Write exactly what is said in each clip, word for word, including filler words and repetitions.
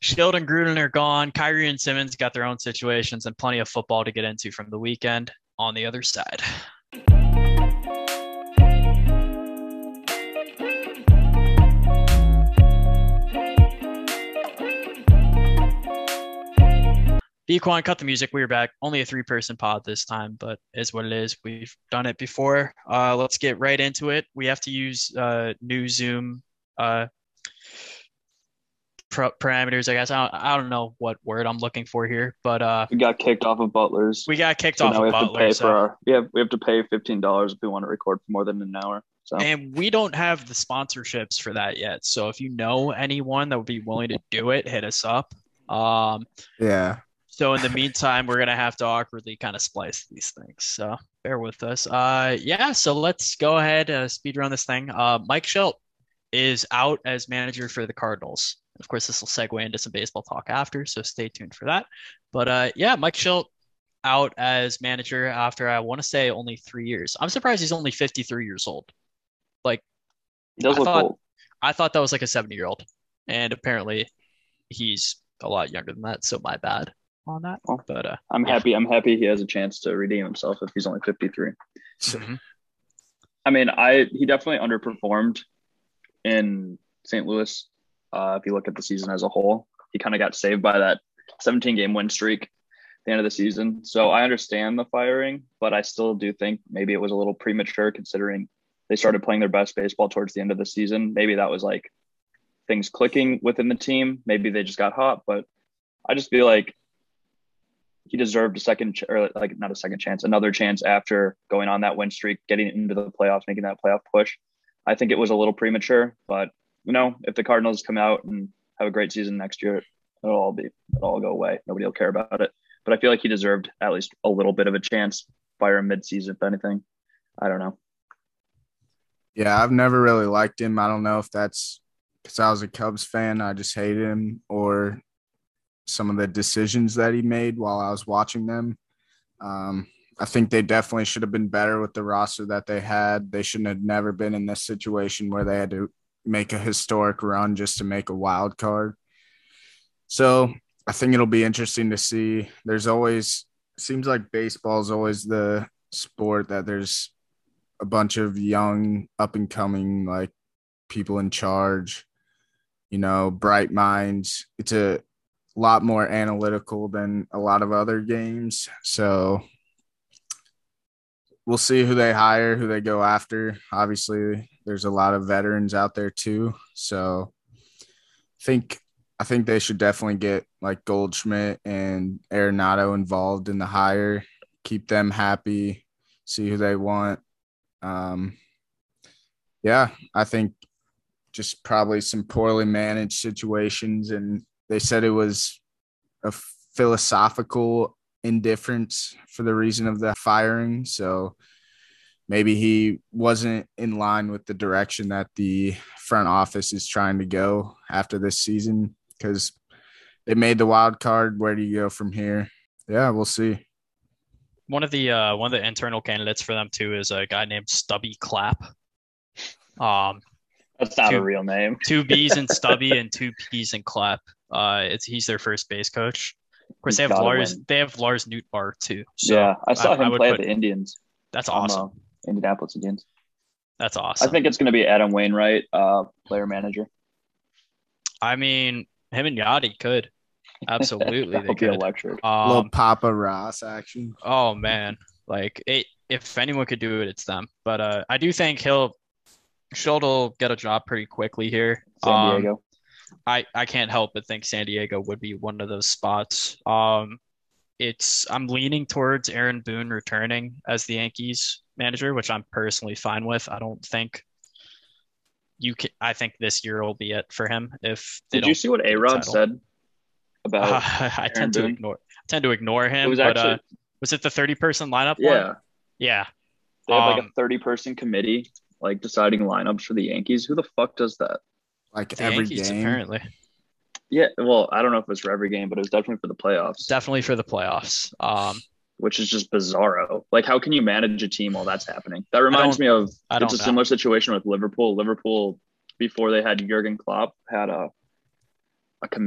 Sheldon Gruden are gone. Kyrie and Simmons got their own situations and plenty of football to get into from the weekend on the other side. Bequan, cut the music. We're back. Only a three-person pod this time, but is what it is. We've done it before. Uh, let's get right into it. We have to use uh, new Zoom uh, pro- parameters, I guess. I don't, I don't know what word I'm looking for here, but uh, We got kicked off of Butler's. we got kicked So off now of we have to Butler. pay So, for our we have we have to pay fifteen dollars if we want to record for more than an hour. So and we don't have the sponsorships for that yet. So if you know anyone that would be willing to do it, hit us up. Um, Yeah. So in the meantime, we're gonna have to awkwardly kind of splice these things. So bear with us. Uh, yeah. So let's go ahead uh, speed run this thing. Uh, Mike Shildt is out as manager for the Cardinals. Of course, this will segue into some baseball talk after, so stay tuned for that. But uh, yeah, Mike Shildt out as manager after I want to say only three years. I'm surprised he's only fifty-three years old. Like he does I look thought, old. I thought that was like a seventy year old, and apparently he's a lot younger than that. So my bad on that. Well, But uh, I'm yeah. happy. I'm happy he has a chance to redeem himself if he's only fifty-three. Mhm. I mean, I he definitely underperformed in Saint Louis. Uh, if you look at the season as a whole, he kind of got saved by that seventeen game win streak at the end of the season. So I understand the firing, but I still do think maybe it was a little premature considering they started playing their best baseball towards the end of the season. Maybe that was like things clicking within the team. Maybe they just got hot, but I just feel like he deserved a second ch- or like not a second chance, another chance after going on that win streak, getting into the playoffs, making that playoff push. I think it was a little premature, but you know, if the Cardinals come out and have a great season next year, it'll all be, it'll all go away. Nobody will care about it. But I feel like he deserved at least a little bit of a chance, fire him mid-season, if anything. I don't know. Yeah, I've never really liked him. I don't know if that's because I was a Cubs fan, I just hated him, or some of the decisions that he made while I was watching them. Um, I think they definitely should have been better with the roster that they had. They shouldn't have never been in this situation where they had to make a historic run just to make a wild card. So I think it'll be interesting to see. There's always – seems like baseball is always the sport that there's a bunch of young, up-and-coming, like, people in charge, you know, bright minds. It's a lot more analytical than a lot of other games. So we'll see who they hire, who they go after. Obviously, there's a lot of veterans out there too. So I think I think they should definitely get like Goldschmidt and Arenado involved in the hire, keep them happy, see who they want. Um, yeah, I think just probably some poorly managed situations, and they said it was a philosophical indifference for the reason of the firing. So maybe he wasn't in line with the direction that the front office is trying to go after this season, because they made the wild card. Where do you go from here? Yeah, we'll see. One of the uh, one of the internal candidates for them too is a guy named Stubby Clapp. Um, That's not two, a real name. two B's in Stubby and two P's in Clapp. Uh, it's he's their first base coach. Of course, He's they have gotta Lars. win. They have Lars Nootbaar too. So yeah, I saw I, him I would play put, at the Indians. That's on awesome. the Indianapolis Indians. That's awesome. I think it's going to be Adam Wainwright, uh, player manager. I mean, him and Yachty could absolutely. That they would be could. electric. A little Um, Papa Ross action. oh man, like it, if anyone could do it, it's them. But uh, I do think he'll Schultz will get a job pretty quickly here. San Um, Diego. I, I can't help but think San Diego would be one of those spots. Um, it's I'm leaning towards Aaron Boone returning as the Yankees manager, which I'm personally fine with. I don't think you can. I think this year will be it for him. If they Did don't you see what get the A-Rod title. said about Uh, I Aaron tend to Boone? ignore tend to ignore him. It was but actually uh, was it the thirty person lineup yeah. one? Yeah. They have like Um, a thirty person committee like deciding lineups for the Yankees. Who the fuck does that? Like the every Yankees game. apparently. Yeah, well, I don't know if it was for every game, but it was definitely for the playoffs. Definitely for the playoffs. Um, which is just bizarro. Like, how can you manage a team while that's happening? That reminds me of I it's don't a know. similar situation with Liverpool. Liverpool, before they had Jurgen Klopp, had a a committee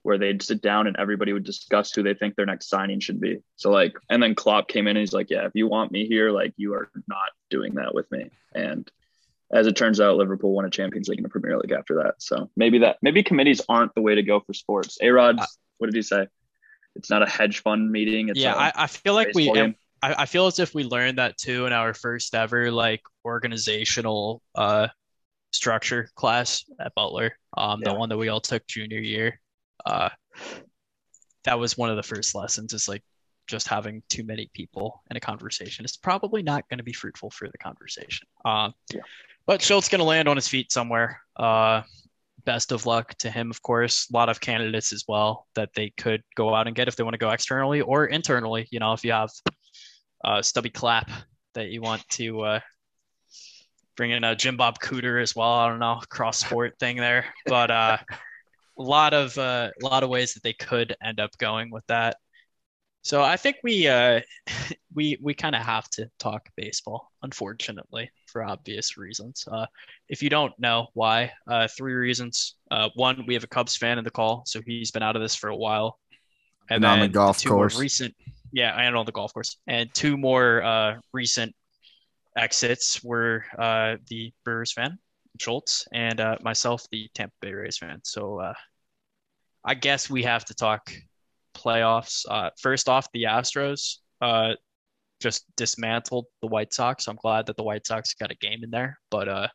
where they'd sit down and everybody would discuss who they think their next signing should be. So like, and then Klopp came in and he's like, yeah, if you want me here, like you are not doing that with me. And as it turns out, Liverpool won a Champions League and a Premier League after that. So maybe that, maybe committees aren't the way to go for sports. A-Rod, what did he say? It's not a hedge fund meeting. It's yeah, a I, I feel like we, game. I, I feel as if we learned that too in our first ever like organizational uh, structure class at Butler, um, yeah. the one that we all took junior year. Uh, that was one of the first lessons is like just having too many people in a conversation is probably not going to be fruitful for the conversation. Um, yeah. But Schultz going to land on his feet somewhere. Uh, best of luck to him, of course. A lot of candidates as well that they could go out and get if they want to go externally or internally. You know, if you have uh, Stubby Clapp that you want to uh, bring in a Jim Bob Cooter as well. I don't know, cross sport thing there, but uh, a lot of uh, a lot of ways that they could end up going with that. So I think we uh, we we kind of have to talk baseball, unfortunately, for obvious reasons. Uh, if you don't know why, uh, three reasons. Uh, one, we have a Cubs fan in the call, so he's been out of this for a while. And, and then on the golf two course. More recent, yeah, and on the golf course. And two more uh, recent exits were uh, the Brewers fan, Schultz, and uh, myself, the Tampa Bay Rays fan. So uh, I guess we have to talk playoffs. Uh, first off, the Astros uh, just dismantled the White Sox. I'm glad that the White Sox got a game in there, but uh,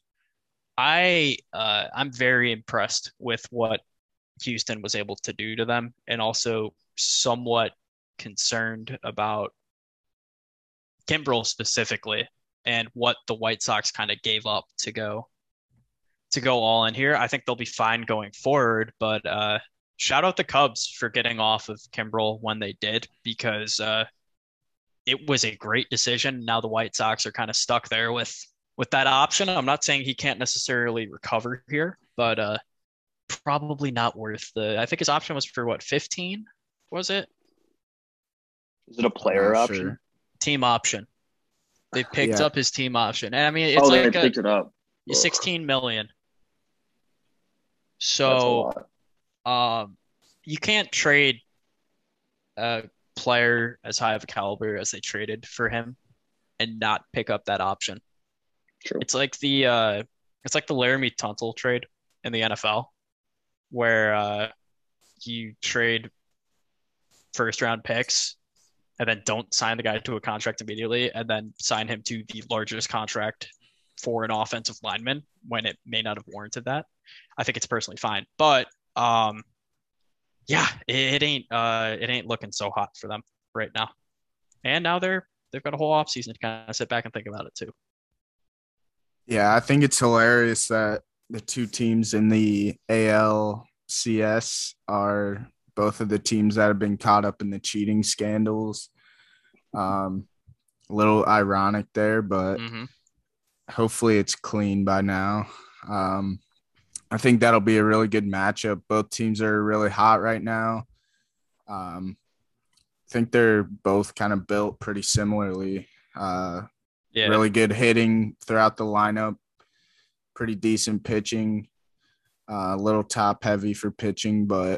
I uh, I'm very impressed with what Houston was able to do to them, and also somewhat concerned about Kimbrel specifically and what the White Sox kind of gave up to go to go all in here. I think they'll be fine going forward, but uh, shout out the Cubs for getting off of Kimbrel when they did, because uh, it was a great decision. Now the White Sox are kind of stuck there with with that option. I'm not saying he can't necessarily recover here, but uh, probably not worth the. I think his option was for what, fifteen? Was it? Is it a player option? Sure. Team option. They picked yeah. up his team option, and I mean it's oh, like they a, picked it up. sixteen million. So, um, you can't trade a player as high of a caliber as they traded for him and not pick up that option. True. It's like the uh, it's like the Laramie Tunsil trade in the N F L, where uh, you trade first round picks and then don't sign the guy to a contract immediately, and then sign him to the largest contract for an offensive lineman when it may not have warranted that. I think it's personally fine, but um, yeah, it, it ain't uh, it ain't looking so hot for them right now. And now they're they've got a whole offseason to kind of sit back and think about it too. Yeah, I think it's hilarious that the two teams in the A L C S are both of the teams that have been caught up in the cheating scandals. Um, a little ironic there, but mm-hmm. hopefully it's clean by now. Um, I think that'll be a really good matchup. Both teams are really hot right now. Um, I think they're both kind of built pretty similarly. Uh, yeah. Really good hitting throughout the lineup, pretty decent pitching, uh, a little top heavy for pitching, but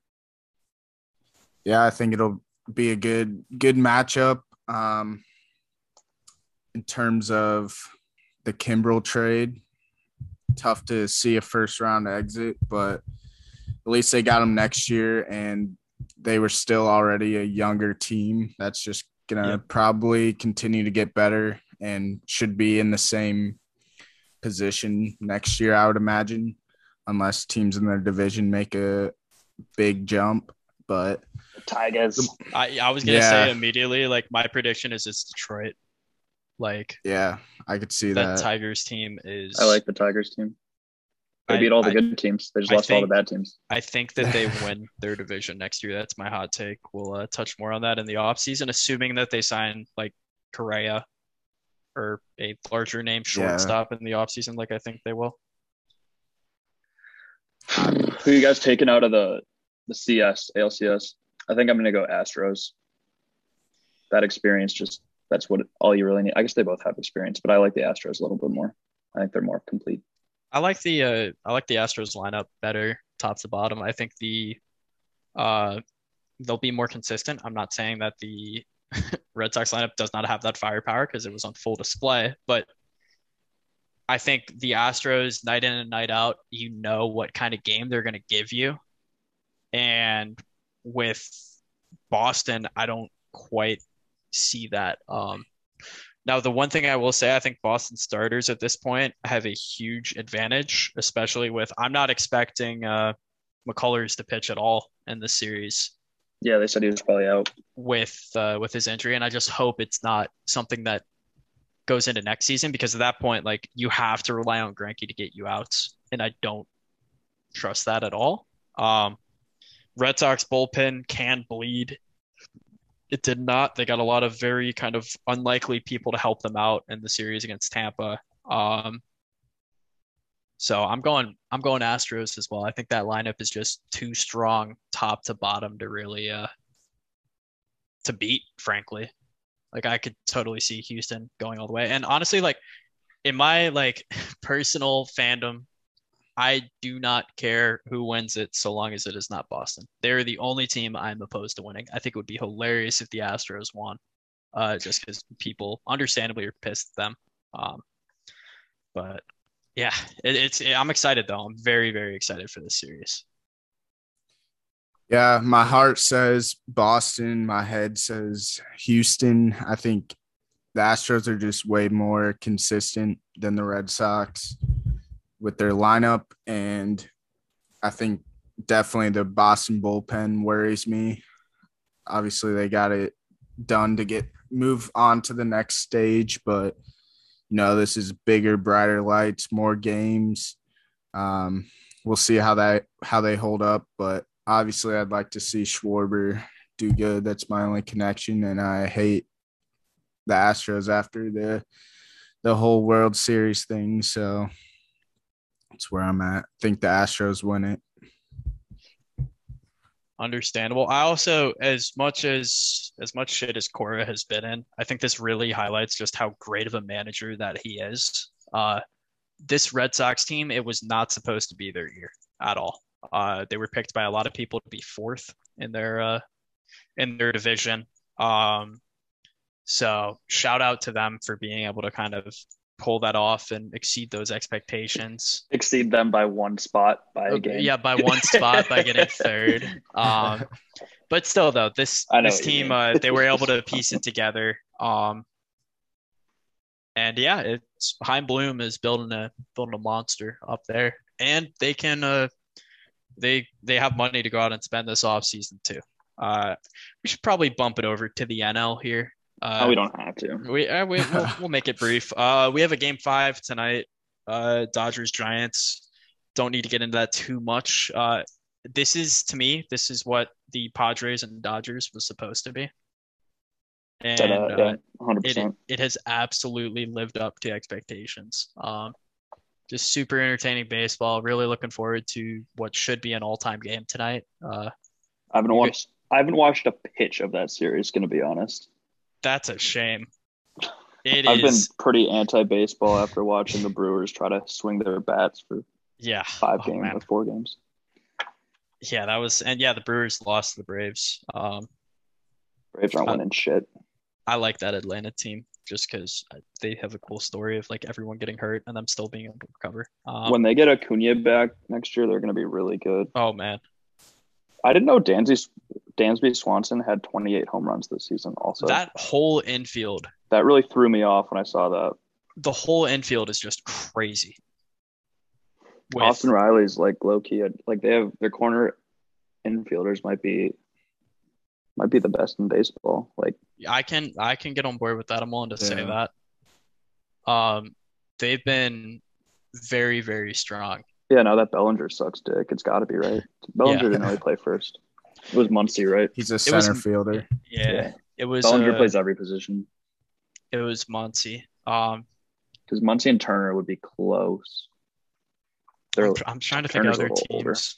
yeah, I think it'll be a good good matchup. Um, in terms of the Kimbrel trade, tough to see a first round exit, but at least they got him next year, and they were still already a younger team. That's just gonna yep. probably continue to get better and should be in the same position next year, I would imagine, unless teams in their division make a big jump. But Tigers, I, I was gonna yeah. say immediately, like my prediction is it's Detroit. Like, yeah, I could see that. that. Tigers team is. I like the Tigers team. They I, beat all the I, good teams. They just I lost think, all the bad teams. I think that they win their division next year. That's my hot take. We'll uh, touch more on that in the offseason, assuming that they sign like Correa or a larger name shortstop yeah. in the offseason, like I think they will. Who you guys taking out of the the C S, A L C S? I think I'm going to go Astros. That experience, just that's what all you really need. I guess they both have experience, but I like the Astros a little bit more. I think they're more complete. I like the uh, I like the Astros lineup better, top to bottom. I think the Uh, they'll be more consistent. I'm not saying that the Red Sox lineup does not have that firepower because it was on full display, but I think the Astros, night in and night out, you know what kind of game they're going to give you. And with Boston, I don't quite see that. Um, now, the one thing I will say, I think Boston starters at this point have a huge advantage, especially with I'm not expecting uh, McCullers to pitch at all in the series Yeah, they said he was probably out. with uh, with his injury, and I just hope it's not something that goes into next season because at that point, like you have to rely on Greinke to get you outs, and I don't trust that at all. Um, Red Sox bullpen can bleed. It did not. They got a lot of very kind of unlikely people to help them out in the series against Tampa. Um, so I'm going I'm going Astros as well. I think that lineup is just too strong top to bottom to really uh to beat, frankly. Like I could totally see Houston going all the way. And honestly, like in my like personal fandom, I do not care who wins it so long as it is not Boston. They're the only team I'm opposed to winning. I think it would be hilarious if the Astros won, uh, just because people understandably are pissed at them. Um, but yeah, it, it's it, I'm excited though. I'm very very excited for this series. Yeah, my heart says Boston. My head says Houston. I think the Astros are just way more consistent than the Red Sox with their lineup. And I think definitely the Boston bullpen worries me. Obviously, they got it done to get move on to the next stage. But, you know, this is bigger, brighter lights, more games. Um, we'll see how that how they hold up. But obviously, I'd like to see Schwarber do good. That's my only connection. And I hate the Astros after the the whole World Series thing. So that's where I'm at. I think the Astros win it. Understandable. I also, as much as as much shit as Cora has been in, I think this really highlights just how great of a manager that he is. Uh, this Red Sox team, it was not supposed to be their year at all. Uh, they were picked by a lot of people to be fourth in their uh, in their division. Um, so shout out to them for being able to kind of pull that off and exceed those expectations. Exceed them by one spot by a game. Yeah, by one spot by getting third. Um, but still, though, this this team uh, they were able to piece it together. Um, and yeah, it's Chaim Bloom is building a building a monster up there, and they can uh, they they have money to go out and spend this offseason too. Uh, we should probably bump it over to the N L here. Uh, oh, we don't have to. We, uh, we we'll, we'll make it brief. Uh, we have a game five tonight. Uh, Dodgers Giants. Don't need to get into that too much. Uh, this is to me, this is what the Padres and Dodgers was supposed to be, and uh, yeah, uh, one hundred percent. It it has absolutely lived up to expectations. Um, just super entertaining baseball. Really looking forward to what should be an all-time game tonight. Uh, I haven't watched. I haven't watched a pitch of that series. Going to be honest. That's a shame. It I've is, been pretty anti-baseball after watching the Brewers try to swing their bats for yeah five oh, games man. or four games. Yeah, that was and yeah, the Brewers lost to the Braves. Um, Braves aren't I, winning shit. I like that Atlanta team just because they have a cool story of like everyone getting hurt and them still being able to recover. Um, when they get Acuna back next year, they're going to be really good. Oh man, I didn't know Dansby Dansby Swanson had twenty-eight home runs this season. Also, that whole infield that really threw me off when I saw that. The whole infield is just crazy. With, Austin Riley's like low key, like they have their corner infielders might be might be the best in baseball. Like I can I can get on board with that. I'm willing to yeah. say that. Um, they've been very very strong. Yeah, no, that Bellinger sucks dick. It's got to be right. Bellinger yeah. didn't really play first. It was Muncy, right? He's a center was, fielder. Yeah, yeah, it was. Bellinger uh, plays every position. It was Muncy. Um, because Muncy and Turner would be close. They're, I'm, I'm trying to Turner's think of other teams.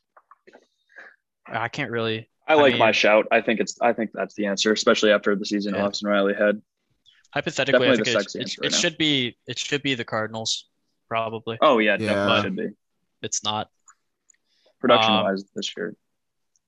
Older. I can't really. I like I mean, my shout. I think it's. I think that's the answer, especially after the season yeah. Austin Riley had. Hypothetically, I think it, it, it should be. It should be the Cardinals, probably. Oh yeah, yeah. definitely should be. It's not. Production um, wise this year.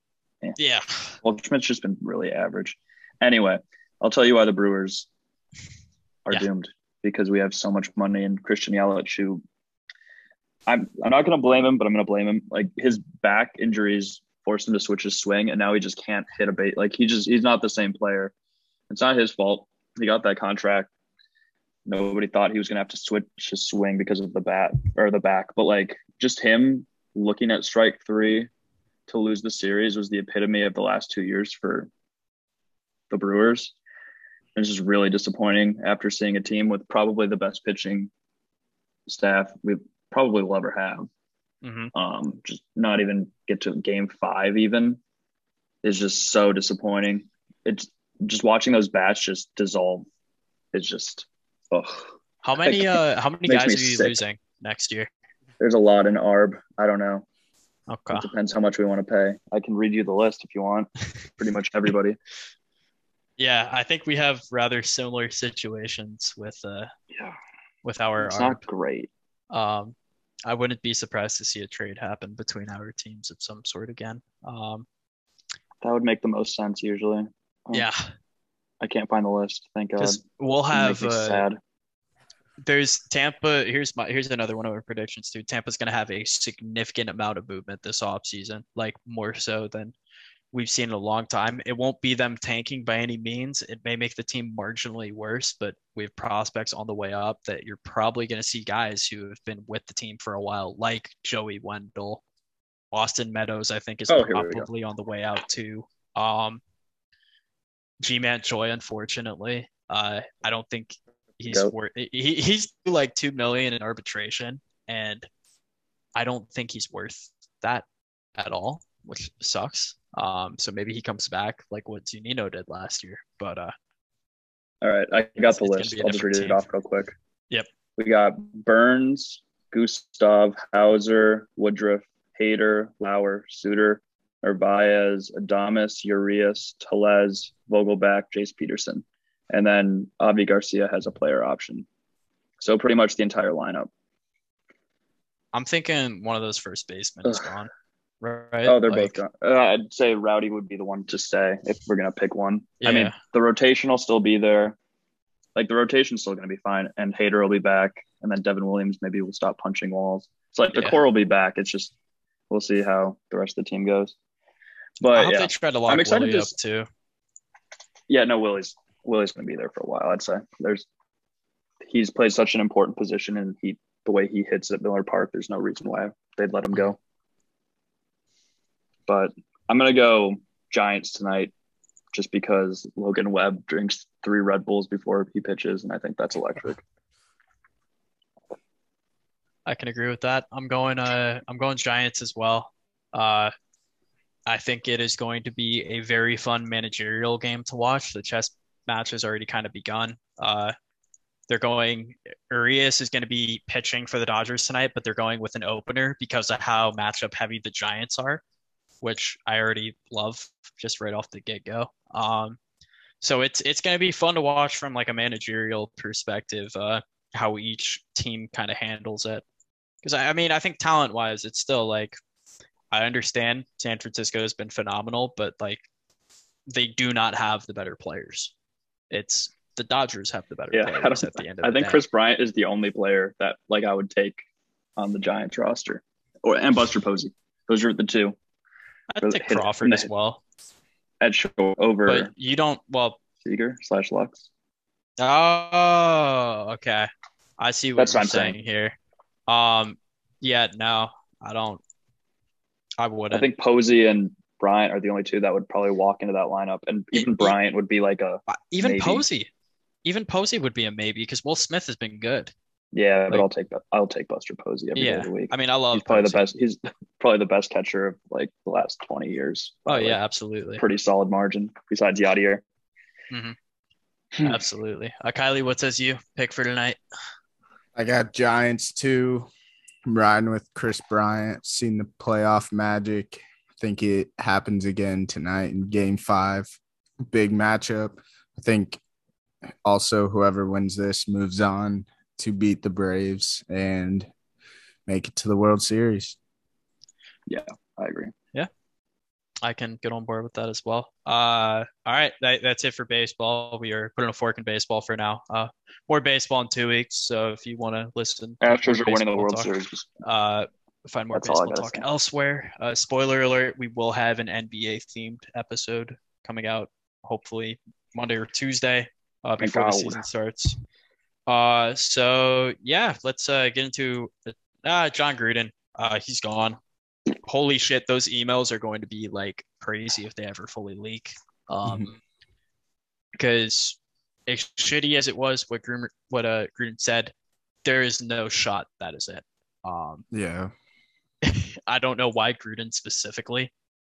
Yeah. Goldschmidt's just been really average. Anyway, I'll tell you why the Brewers are yeah. doomed, because we have so much money in Christian Yelich, who I'm I'm not going to blame him, but I'm going to blame him. Like, his back injuries forced him to switch his swing, and now he just can't hit a bait. Like, he just he's not the same player. It's not his fault. He got that contract. Nobody thought he was going to have to switch his swing because of the bat or the back. But, like, just him looking at strike three to lose the series was the epitome of the last two years for the Brewers. It's just really disappointing after seeing a team with probably the best pitching staff we probably will ever have. Mm-hmm. Um, just not even get to game five even is just so disappointing. It's just watching those bats just dissolve. It's just, ugh. How many, uh, how many guys are you sick. losing next year? There's a lot in Arb. I don't know. Okay. It depends how much we want to pay. I can read you the list if you want. Pretty much everybody. Yeah, I think we have rather similar situations with uh yeah with our it's Arb. Not great. Um, I wouldn't be surprised to see a trade happen between our teams of some sort again. Um, that would make the most sense usually. Um, yeah, I can't find the list. Thank God. We'll have uh, sad. There's Tampa. Here's my here's another one of our predictions too. Tampa's going to have a significant amount of movement this offseason, like more so than we've seen in a long time. It won't be them tanking by any means. It may make the team marginally worse, but we have prospects on the way up that you're probably going to see guys who have been with the team for a while, like Joey Wendell. Austin Meadows, I think, is oh, probably on the way out too. Um, G-Man Choi, unfortunately, uh, I don't think he's worth. He, he's like two million in arbitration, and I don't think he's worth that at all, which sucks. Um, so maybe he comes back like what Zunino did last year. But uh, all right, I got the list. I'll just read it off real quick. Yep. We got Burns, Gustav, Hauser, Woodruff, Hader, Lauer, Suter, Narvaez, Adames, Urias, Telez, Vogelback, Jace Peterson. And then Avi Garcia has a player option. So pretty much the entire lineup. I'm thinking one of those first basemen is gone. Right? Oh, they're like, both gone. Uh, I'd say Rowdy would be the one to stay if we're going to pick one. Yeah. I mean, the rotation will still be there. Like, the rotation's still going to be fine. And Hader will be back. And then Devin Williams maybe will stop punching walls. It's like the yeah. core will be back. It's just we'll see how the rest of the team goes. But I hope yeah. they try to lock I'm excited Willie to, up too. Yeah, no, Willie's Willie's going to be there for a while, I'd say. There's He's played such an important position, and he the way he hits at Miller Park, there's no reason why they'd let him go. But I'm going to go Giants tonight just because Logan Webb drinks three Red Bulls before he pitches, and I think that's electric. I can agree with that. I'm going uh I'm going Giants as well. Uh I think it is going to be a very fun managerial game to watch. The chess match has already kind of begun. Uh They're going, Urias is going to be pitching for the Dodgers tonight, but they're going with an opener because of how matchup heavy the Giants are, which I already love just right off the get-go. Um, so it's it's going to be fun to watch from like a managerial perspective, uh, how each team kind of handles it. Because I, I mean, I think talent-wise, it's still like, I understand San Francisco has been phenomenal, but like they do not have the better players. It's the Dodgers have the better yeah, players at the end of I the day. I think Chris Bryant is the only player that like I would take on the Giants roster, or and Buster Posey. Those are the two. I'd take Crawford as well. At short over. But you don't. Well, Seager slash Lux. Oh, okay. I see what That's you're what I'm saying, saying here. Um, yeah, no, I don't. I wouldn't. I think Posey and Bryant are the only two that would probably walk into that lineup, and even it, Bryant would be like a even maybe. Posey. Even Posey would be a maybe because Will Smith has been good. Yeah, like, but I'll take I'll take Buster Posey every yeah, day of the week. I mean, I love. He's probably Posey. the best. He's probably the best catcher of like the last twenty years. Oh like, yeah, absolutely. Pretty solid margin besides Yadier. Mm-hmm. Absolutely. Uh, Kylie, what says you pick for tonight? I got Giants too. I'm riding with Chris Bryant. Seen the playoff magic. Think it happens again tonight in game five. Big matchup. I think also whoever wins this moves on to beat the Braves and make it to the World Series. Yeah, I agree. Yeah. I can get on board with that as well. Uh, all right, that, that's it for baseball. We are putting a fork in baseball for now. Uh, more baseball in two weeks. So if you want to listen to more Astros are winning the baseball World talk, Series. uh, find more That's all I baseball gotta talk say. elsewhere. Uh, spoiler alert: we will have an N B A themed episode coming out, hopefully Monday or Tuesday, uh, Thank before the God. season starts. Uh, so yeah, let's uh get into uh John Gruden. Uh, he's gone. Holy shit, those emails are going to be like crazy if they ever fully leak. Um, Mhm. because as shitty as it was, what Gruden, what uh Gruden said, there is no shot that is it. Um, Yeah. I don't know why Gruden specifically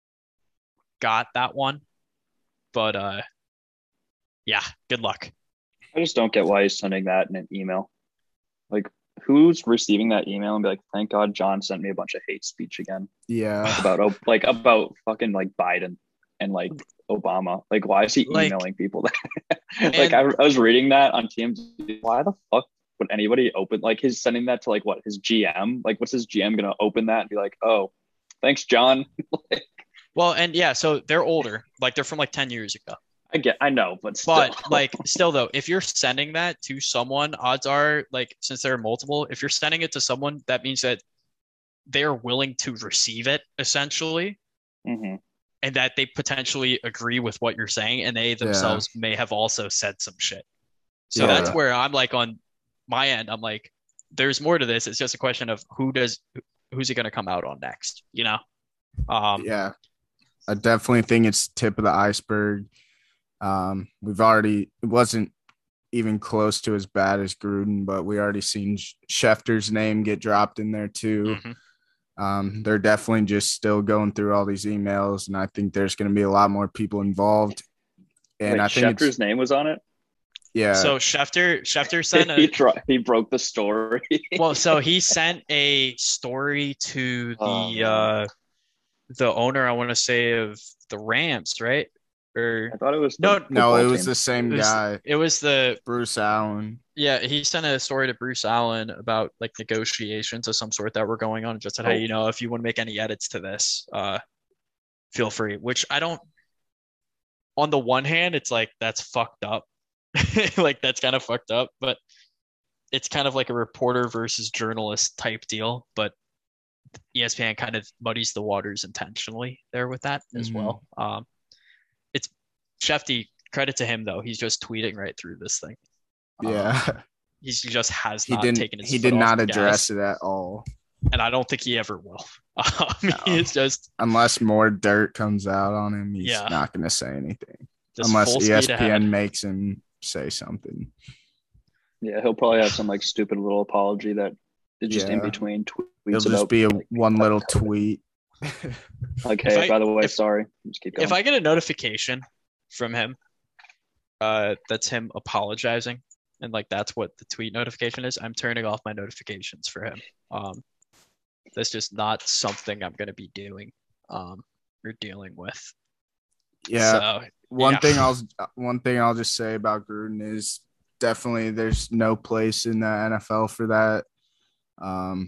got that one, but uh, yeah, good luck. I just don't get why he's sending that in an email. Like, who's receiving that email and be like, "Thank God John sent me a bunch of hate speech again Yeah. about oh, like about fucking like Biden and like Obama. Like, why is he Like, emailing people that? like, and I, I was reading that on T M Z. Why the fuck would anybody open like he's sending that to like what his G M? Like, what's his G M gonna open that and be like, "Oh, thanks, John." well, and yeah, so they're older, like they're from like ten years ago. I get, I know, but still, But like still though, if you're sending that to someone, odds are like since there are multiple, if you're sending it to someone, that means that they're willing to receive it essentially, Mhm. and that they potentially agree with what you're saying, and they Yeah. themselves may have also said some shit. So Yeah. that's where I'm like on my end, I'm like, there's more to this. It's just a question of who does who's it gonna come out on next, you know? Um Yeah. I definitely think it's tip of the iceberg. Um, we've already it wasn't even close to as bad as Gruden, but we already seen Schefter's name get dropped in there too. mhm. Um, they're definitely just still going through all these emails, and I think there's going to be a lot more people involved. And Wait, I think Schefter's it's name was on it. yeah, So Schefter Schefter sent he a tro- he broke the story. well, so he sent a story to Oh, the man. uh the owner, I want to say, of the Rams, right? Or I thought it was the no, no, football it was team. the it same was guy, it was the Bruce Allen. yeah, he sent a story to Bruce Allen about like negotiations of some sort that were going on and just said, hey, Oh, you know, if you want to make any edits to this, uh, feel free. Which I don't, on the one hand, it's like that's fucked up. Like that's kind of fucked up, but it's kind of like a reporter versus journalist type deal. But E S P N kind of muddies the waters intentionally there with that as Mhm. well. Um, it's Shefty, credit to him though. He's just tweeting right through this thing. Um, Yeah, he just has he not didn't. taken his He foot did off not the address gas, it at all, and I don't think he ever will. Um, no. He's just Unless more dirt comes out on him. He's yeah, not going to say anything just unless full speed E S P N ahead. makes him say something. yeah, he'll probably have some like stupid little apology that is just in Yeah, between tweets it'll just about be a like, one little tweet. like, If hey, I by the way, if sorry. Just keep going. if I get a notification from him, uh, that's him apologizing, and like that's what the tweet notification is, I'm turning off my notifications for him. Um, that's just not something I'm going to be doing, um, or dealing with. Yeah. So One yeah. thing I'll one thing I'll just say about Gruden is definitely there's no place in the N F L for that. Um,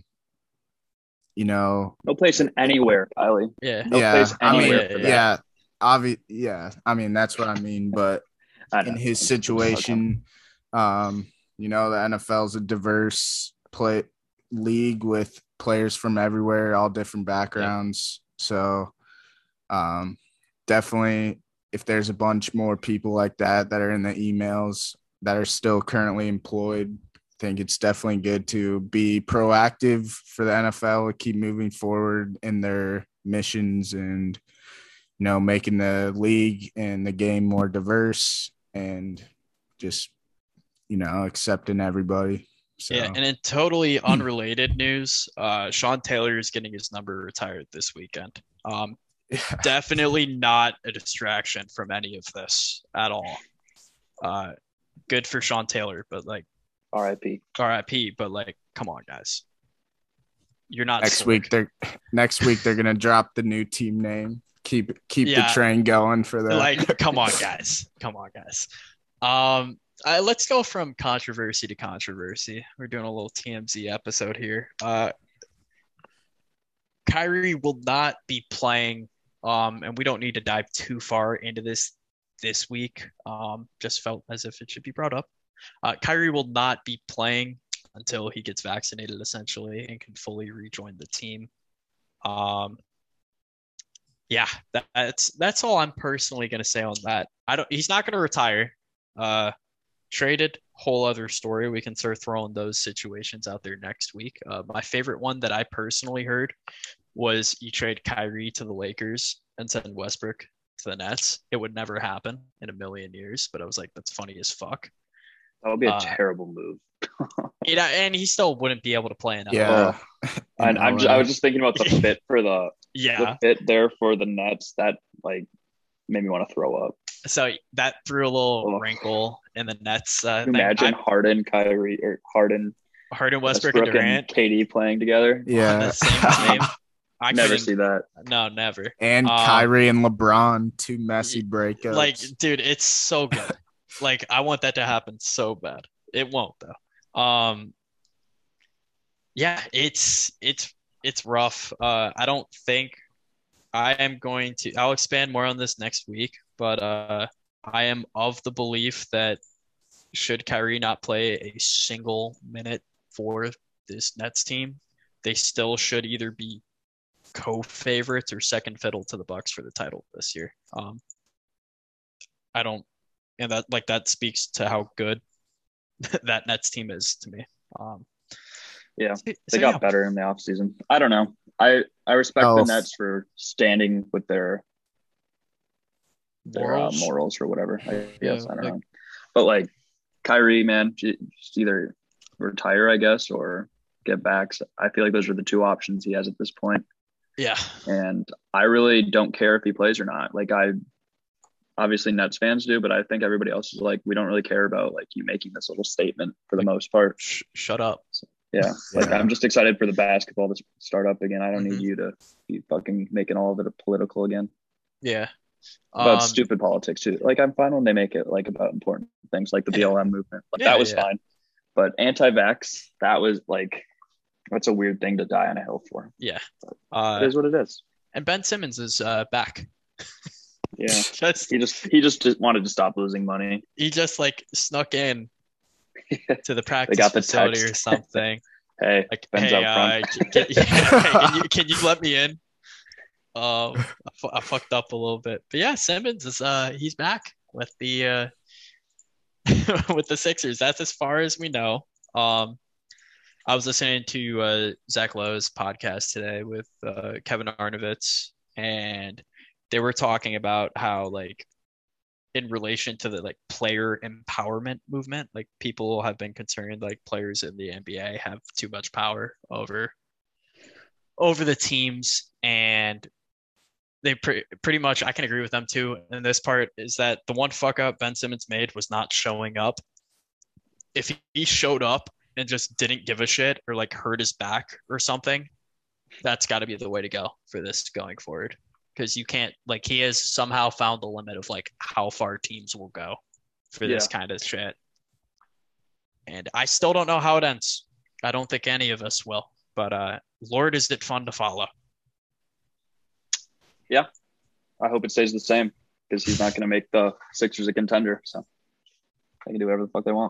you know, No place in anywhere, Kylie. Yeah. No yeah, place I mean, anywhere yeah, for yeah, that. yeah, obvi- yeah, I mean that's what I mean. But I know. in his I'm just- I'm just hard time. situation, um, you know, the N F L is a diverse play league with players from everywhere, all different backgrounds. So, um, definitely, if there's a bunch more people like that that are in the emails that are still currently employed, I think it's definitely good to be proactive for the N F L to keep moving forward in their missions and, you know, making the league and the game more diverse and just, you know, accepting everybody. So, Yeah, and in totally unrelated news, uh, Sean Taylor is getting his number retired this weekend. Um, yeah. definitely not a distraction from any of this at all. Uh, good for Sean Taylor, but like R I P. R I P. But like, come on, guys, you're not next Sorg. week they're next week they're gonna drop the new team name. Keep keep Yeah. the train going for that. Like, come on, guys, come on, guys. Um, uh, let's go from controversy to controversy. We're doing a little T M Z episode here. Uh, Kyrie will not be playing Um, and we don't need to dive too far into this this week. Um, just felt as if it should be brought up. Uh, Kyrie will not be playing until he gets vaccinated, essentially, and can fully rejoin the team. Um, yeah, that, that's that's all I'm personally going to say on that. I don't. He's not going to retire. Uh, traded, whole other story. We can start throwing those situations out there next week. Uh, my favorite one that I personally heard was you trade Kyrie to the Lakers and send Westbrook to the Nets. It would never happen in a million years, but I was like, that's funny as fuck. That would be a Uh, terrible move. You know, and he still wouldn't be able to play in that. Yeah. And I'm just, I was just thinking about the fit for the Yeah. the fit there for the Nets. That like made me want to throw up. So that threw a little Ugh. wrinkle in the Nets. Uh, Can you thing. imagine I- Harden, Kyrie, or Harden, Harden, Westbrook, Westbrook, and Durant and K D playing together. on Yeah. the same team. I Never couldn't- see that. No, never. And Um, Kyrie and LeBron, two messy breakups. Like, dude, it's so good. Like, I want that to happen so bad. It won't though. Um, yeah, it's it's it's rough. Uh, I don't think I am going to. I'll expand more on this next week, but uh, I am of the belief that should Kyrie not play a single minute for this Nets team, they still should either be co-favorites or second fiddle to the Bucks for the title this year. Um, I don't, and that like that speaks to how good that Nets team is to me. Um, Yeah, so- They so, got yeah. better in the offseason. I don't know. I, I respect Oh. the Nets for standing with their their Morals. Uh, morals or whatever. I guess Yeah, I don't like- know. But like Kyrie, man, j- just either retire, I guess, or get back. So I feel like those are the two options he has at this point. Yeah, And I really don't care if he plays or not. Like I, obviously Nets fans do, but I think everybody else is like, we don't really care about like you making this little statement for the most part. Sh- shut up. Yeah. Like Yeah. I'm just excited for the basketball to start up again. I don't Mhm. need you to be fucking making all of it political again. Yeah. About Um, stupid politics too. Like I'm fine when they make it like about important things like the B L M movement. Like Yeah, that was yeah. fine. But anti-vax, that was like that's a weird thing to die on a hill for. uh, It is what it is. and Ben Simmons is uh, back. Yeah. Just He just he just just wanted to stop losing money. he just like snuck in to the practice got the facility text. or something. Hey, Like, Ben's hey, out front. uh, can, can, can you can you let me in? Um, I, fu- I fucked up a little bit, but yeah, Simmons is uh he's back with the uh with the Sixers. That's as far as we know. Um, I was listening to uh Zach Lowe's podcast today with uh Kevin Arnovitz, and they were talking about how like in relation to the like player empowerment movement, like people have been concerned like players in the N B A have too much power over over the teams, and they pre- pretty much I can agree with them too. And this part is that the one fuck up Ben Simmons made was not showing up. If he showed up and just didn't give a shit or like hurt his back or something, that's got to be the way to go for this going forward. Because you can't like he has somehow found the limit of like how far teams will go for this kind of shit. And I still don't know how it ends. I don't think any of us will. But uh Lord, is it fun to follow? I hope it stays the same because he's not going to make the Sixers a contender. So they can do whatever the fuck they want.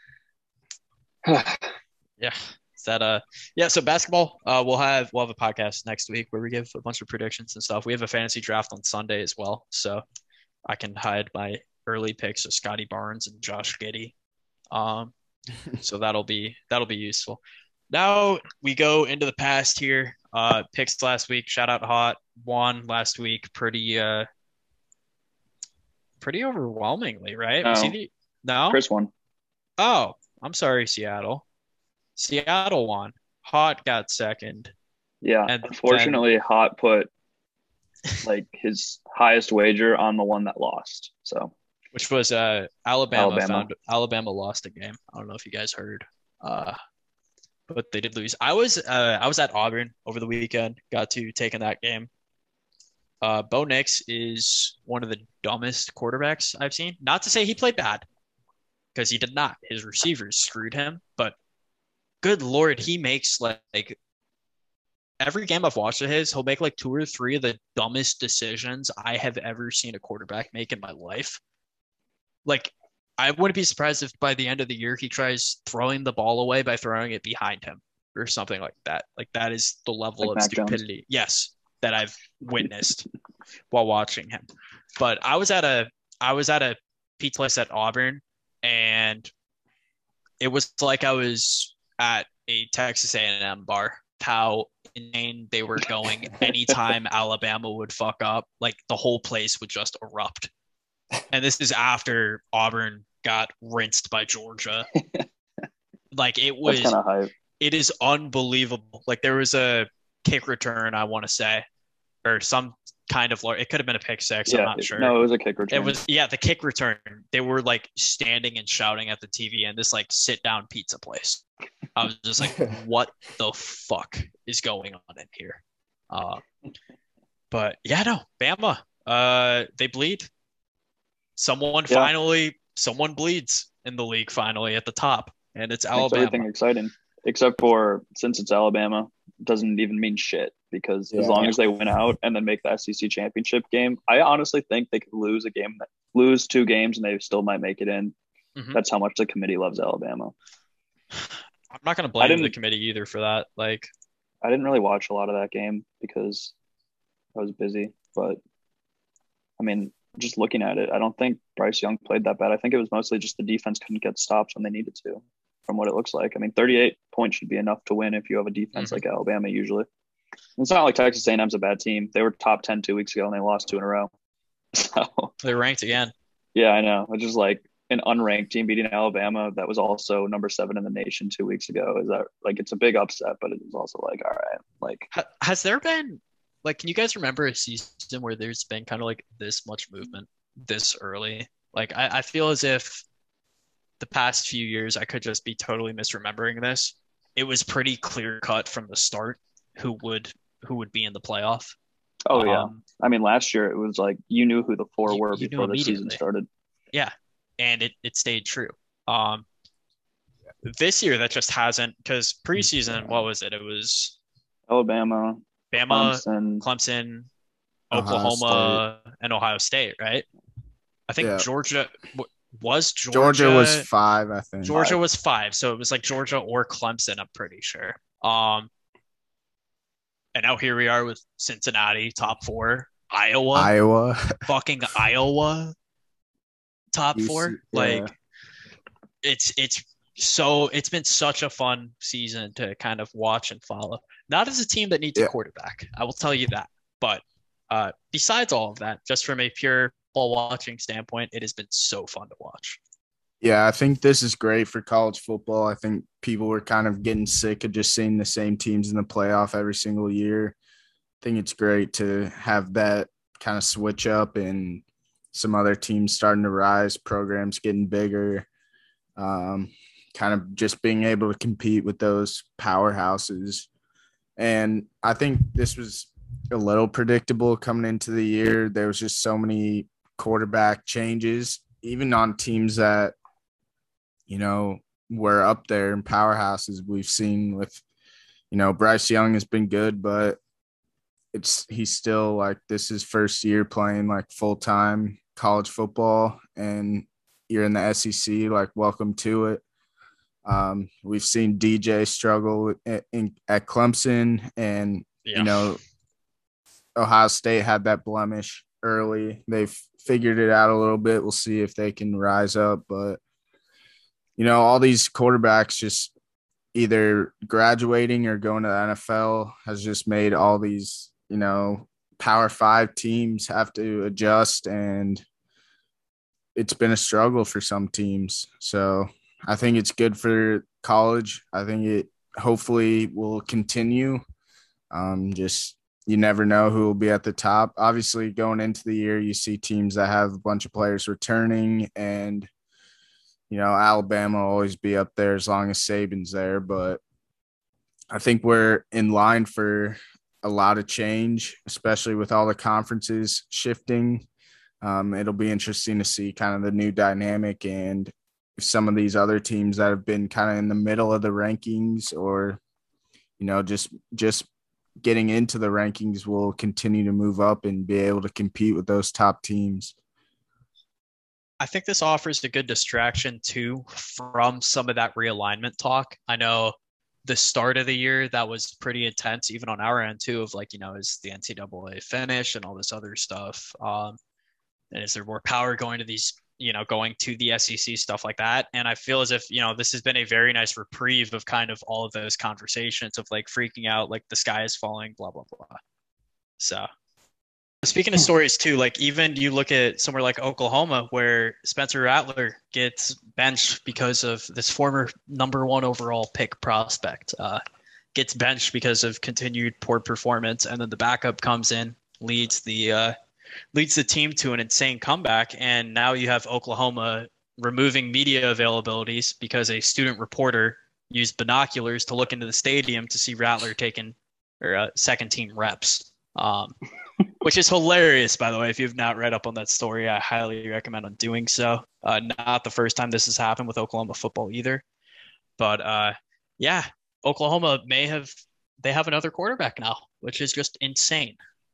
Yeah. Is that uh yeah, so basketball, uh we'll have we'll have a podcast next week where we give a bunch of predictions and stuff. We have a fantasy draft on Sunday as well. So I can hide my early picks of Scotty Barnes and Josh Giddey. Um so that'll be that'll be useful. Now we go into the past here. Uh picks last week, shout out Hot, won last week pretty uh pretty overwhelmingly, right? Was he No. the- no? Chris won. Oh, I'm sorry, Seattle. Seattle won. Hot got second. Yeah. And Unfortunately, Hot put like his highest wager on the one that lost. So Which was uh Alabama, Alabama. found Alabama lost a game. I don't know if you guys heard. Uh but they did lose. I was uh I was at Auburn over the weekend, got to take in that game. Uh Bo Nix is one of the dumbest quarterbacks I've seen. Not to say he played bad, because he did not. His receivers screwed him, but good lord, he makes like, like every game I've watched of his, he'll make like two or three of the dumbest decisions I have ever seen a quarterback make in my life. Like, I wouldn't be surprised if by the end of the year he tries throwing the ball away by throwing it behind him or something like that. Like, that is the level Like of Mac Jones. stupidity, yes, that I've witnessed while watching him. But I was at a I was at a pizza place at Auburn, and it was like I was at a Texas A and M bar. How insane they were going anytime Alabama would fuck up, like the whole place would just erupt. And this is after Auburn got rinsed by Georgia. Like it was That's kind of hype. It is unbelievable. Like there was a kick return, I want to say, or some kind of it could have been a pick six. Yeah, I'm not sure. No, it was a kick return. It was yeah, the kick return. They were like standing and shouting at the T V in this like sit down pizza place. I was just like, what the fuck is going on in here? Uh, but yeah, no, Bama. Uh, they bleed. Someone Yeah. finally, someone bleeds in the league finally at the top, and it's Makes Alabama. everything exciting, except for since it's Alabama, it doesn't even mean shit because Yeah. as long as they win out and then make the S E C championship game, I honestly think they could lose a game, lose two games, and they still might make it in. Mhm. That's how much the committee loves Alabama. I'm not going to I blame didn't- the committee either for that. Like, I didn't really watch a lot of that game because I was busy, but I mean, just looking at it, I don't think Bryce Young played that bad. I think it was mostly just the defense couldn't get stops when they needed to, from what it looks like. I mean, thirty-eight points should be enough to win if you have a defense Mhm. like Alabama usually. It's not like Texas A and M's a bad team. They were top ten two weeks ago and they lost two in a row. So, they're ranked again. yeah, I know. It's just like an unranked team beating Alabama that was also number seven in the nation two weeks ago. Is that like it's a big upset, but it was also like, all right, like Ha- Has there been, like, can you guys remember a season where there's been kind of like this much movement this early? Like, I, I feel as if the past few years, I could just be totally misremembering this. It was pretty clear cut from the start who would who would be in the playoff. oh yeah. Um, I mean, last year it was like you knew who the four You- were you knew before the season immediately. started. yeah, and it, it stayed true. Um, this year that just hasn't, because preseason, what was it? It was Alabama, Bama, Clemson. Clemson, Ohio Oklahoma, and Ohio State, right? I think Yeah. Georgia w- was Georgia. Georgia was five, I think. Georgia five. was five, so it was like Georgia or Clemson. I'm pretty sure. Um, and now here we are with Cincinnati top four, Iowa, Iowa. fucking Iowa, top U C four. yeah. Like it's it's so it's been such a fun season to kind of watch and follow. Not as a team that needs a Yeah. quarterback, I will tell you that. But uh, besides all of that, just from a pure ball watching standpoint, it has been so fun to watch. Yeah, I think this is great for college football. I think people were kind of getting sick of just seeing the same teams in the playoff every single year. I think it's great to have that kind of switch up and some other teams starting to rise, programs getting bigger, um, kind of just being able to compete with those powerhouses. And I think this was a little predictable coming into the year. There was just so many quarterback changes, even on teams that, you know, were up there in powerhouses. We've seen with, you know, Bryce Young has been good, but it's he's still like this is first year playing like full-time college football, and you're in the S E C, like welcome to it. Um, we've seen D J struggle in, in, at Clemson, and Yeah. you know, Ohio State had that blemish early. They've figured it out a little bit. We'll see if they can rise up, but you know, all these quarterbacks just either graduating or going to the N F L has just made all these, you know, Power Five teams have to adjust, and it's been a struggle for some teams. So I think it's good for college. I think it hopefully will continue. Um, just you never know who will be at the top. Obviously, going into the year, you see teams that have a bunch of players returning, and you know, Alabama will always be up there as long as Saban's there. But I think we're in line for a lot of change, especially with all the conferences shifting. Um, it'll be interesting to see kind of the new dynamic and some of these other teams that have been kind of in the middle of the rankings, or, you know, just just getting into the rankings will continue to move up and be able to compete with those top teams. I think this offers a good distraction too from some of that realignment talk. I know the start of the year that was pretty intense, even on our end too, of like, you know, is the N C double A finish and all this other stuff. Um, and is there more power going to these, you know, going to the S E C, stuff like that? And I feel as if, you know, this has been a very nice reprieve of kind of all of those conversations of like freaking out, like the sky is falling, blah, blah, blah. So speaking of stories too, like even you look at somewhere like Oklahoma where Spencer Rattler gets benched because of this former number one overall pick prospect, uh, gets benched because of continued poor performance. And then the backup comes in, leads the, uh, leads the team to an insane comeback. And now you have Oklahoma removing media availabilities because a student reporter used binoculars to look into the stadium to see Rattler taking or uh, second team reps. Um, which is hilarious, by the way. If you've not read up on that story, I highly recommend on doing so. Uh, not the first time this has happened with Oklahoma football either. But uh, yeah, Oklahoma may have, they have another quarterback now, which is just insane.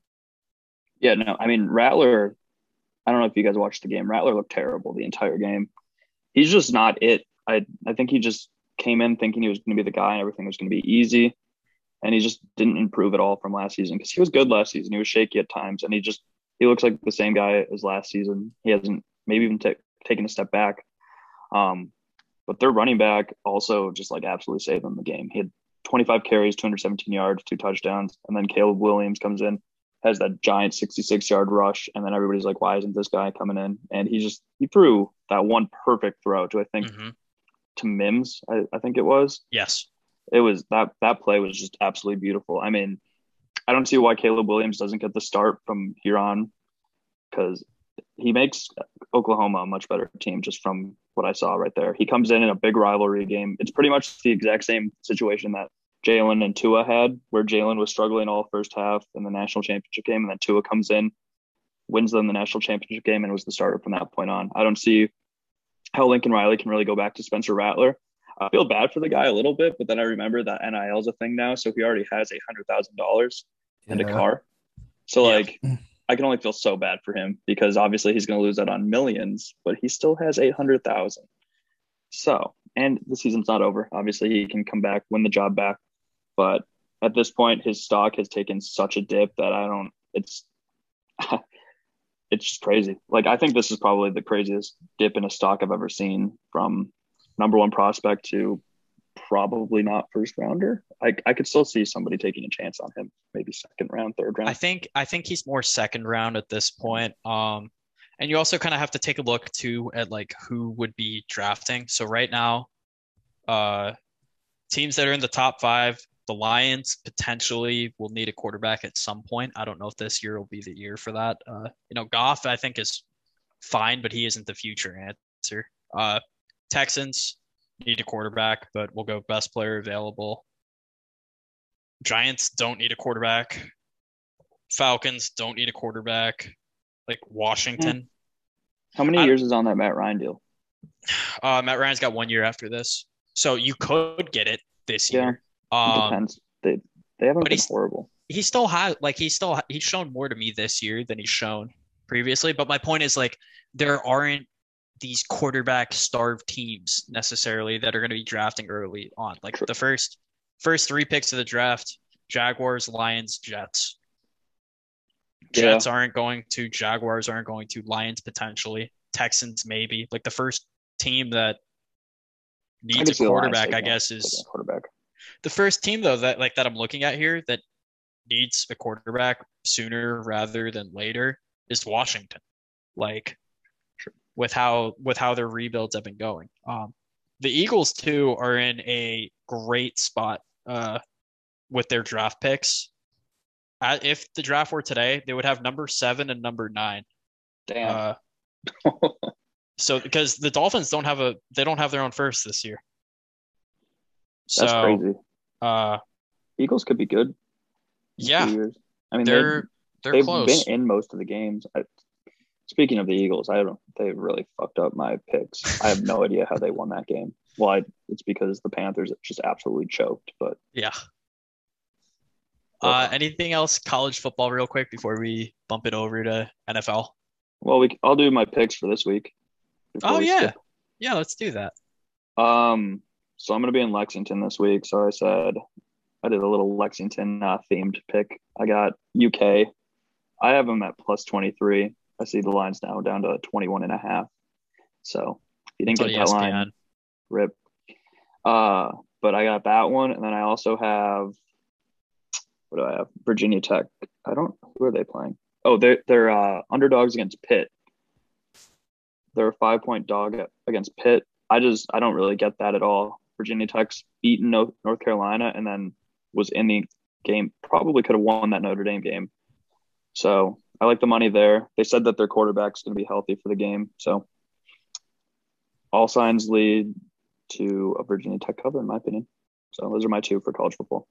Yeah, no, I mean, Rattler, I don't know if you guys watched the game. Rattler looked terrible the entire game. He's just not it. I, I think he just came in thinking he was going to be the guy and everything was going to be easy. And he just didn't improve at all from last season because he was good last season. He was shaky at times, and he just he looks like the same guy as last season. He hasn't maybe even t- taken a step back. Um, but their running back also just like absolutely saved them the game. He had twenty-five carries, two hundred seventeen yards, two touchdowns, and then Caleb Williams comes in, has that giant sixty-six yard rush, and then everybody's like, "Why isn't this guy coming in?" And he just he threw that one perfect throw to I think mm-hmm. to Mims, I, I think it was. Yes. It was that that play was just absolutely beautiful. I mean, I don't see why Caleb Williams doesn't get the start from here on because he makes Oklahoma a much better team just from what I saw right there. He comes in in a big rivalry game. It's pretty much the exact same situation that Jalen and Tua had, where Jalen was struggling all first half in the national championship game, and then Tua comes in, wins them the national championship game, and was the starter from that point on. I don't see how Lincoln Riley can really go back to Spencer Rattler. I feel bad for the guy a little bit, but then I remember that N I L is a thing now. So he already has a hundred thousand dollars in yeah. a car. So yeah. like, I can only feel so bad for him because obviously he's going to lose out on millions, but he still has eight hundred thousand. So, and the season's not over. Obviously he can come back, win the job back. But at this point, his stock has taken such a dip that I don't, it's, it's just crazy. Like, I think this is probably the craziest dip in a stock I've ever seen from number one prospect to probably not first rounder. I, I could still see somebody taking a chance on him, maybe second round, third round. I think I think he's more second round at this point. Um, and you also kind of have to take a look too at like who would be drafting. So right now, uh, teams that are in the top five, the Lions potentially will need a quarterback at some point. I don't know if this year will be the year for that. Uh, you know, Goff I think is fine, but he isn't the future answer. Uh, Texans need a quarterback, but we'll go best player available. Giants don't need a quarterback. Falcons don't need a quarterback. Like Washington. How many years is on that Matt Ryan deal? Uh, Matt Ryan's got one year after this. So you could get it this year. Yeah, um, it depends. They, they haven't been horrible. He still has, like, he's still, he's shown more to me this year than he's shown previously. But my point is, like, there aren't these quarterback starved teams necessarily that are going to be drafting early on. Like True. the first first three picks of the draft, Jaguars, Lions, Jets. Jets yeah. aren't going to, Jaguars aren't going to, Lions potentially, Texans maybe. Like the first team that needs a quarterback, I guess, is quarterback. The first team though that like that I'm looking at here that needs a quarterback sooner rather than later is Washington. Like with how with how their rebuilds have been going. Um, the Eagles too are in a great spot uh, with their draft picks. Uh, if the draft were today, they would have number seven and number nine. Damn. Uh, so because the Dolphins don't have a they don't have their own first this year. That's so, crazy. Uh, Eagles could be good. Yeah, I mean they're they, they're they've close. been in most of the games. I, speaking of the Eagles, I don't. They really fucked up my picks. I have no idea how they won that game. Well, I, it's because the Panthers just absolutely choked. But yeah, But Uh, anything else college football real quick before we bump it over to N F L? well, we I'll do my picks for this week before Oh we yeah. skip. Yeah, let's do that. Um, so I'm gonna be in Lexington this week. So I said I did a little Lexington uh, themed pick. I got U K. I have them at plus twenty-three. I see the line's now down to twenty-one and a half. So if you didn't It's on get that line, E S P N. rip. Uh, but I got that one, and then I also have what do I have? Virginia Tech. I don't. Who are they playing? Oh, they're they're uh, underdogs against Pitt. They're a five point dog against Pitt. I just I don't really get that at all. Virginia Tech's beaten North Carolina and then was in the game. Probably could have won that Notre Dame game. So I like the money there. They said that their quarterback's going to be healthy for the game. So all signs lead to a Virginia Tech cover, in my opinion. So those are my two for college football.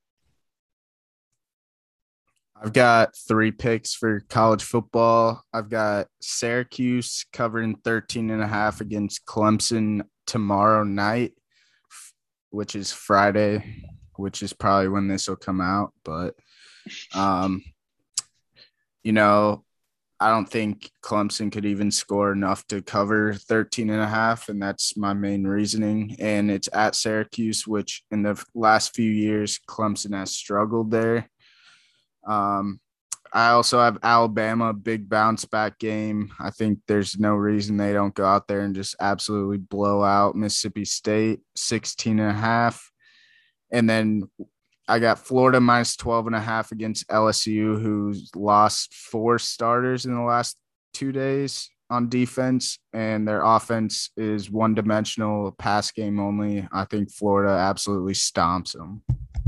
I've got three picks for college football. I've got Syracuse covering thirteen and a half against Clemson tomorrow night, which is Friday, which is probably when this will come out. But, um, you know, I don't think Clemson could even score enough to cover thirteen and a half, and that's my main reasoning. And it's at Syracuse, which in the last few years, Clemson has struggled there. Um, I also have Alabama, big bounce back game. I think there's no reason they don't go out there and just absolutely blow out Mississippi State, sixteen and a half. And then I got Florida minus twelve and a half against L S U, who's lost four starters in the last two days on defense, and their offense is one dimensional, pass game only. I think Florida absolutely stomps them.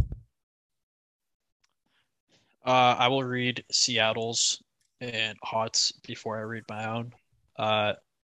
Uh, I will read Seattle's and Hot's before I read my own. Uh,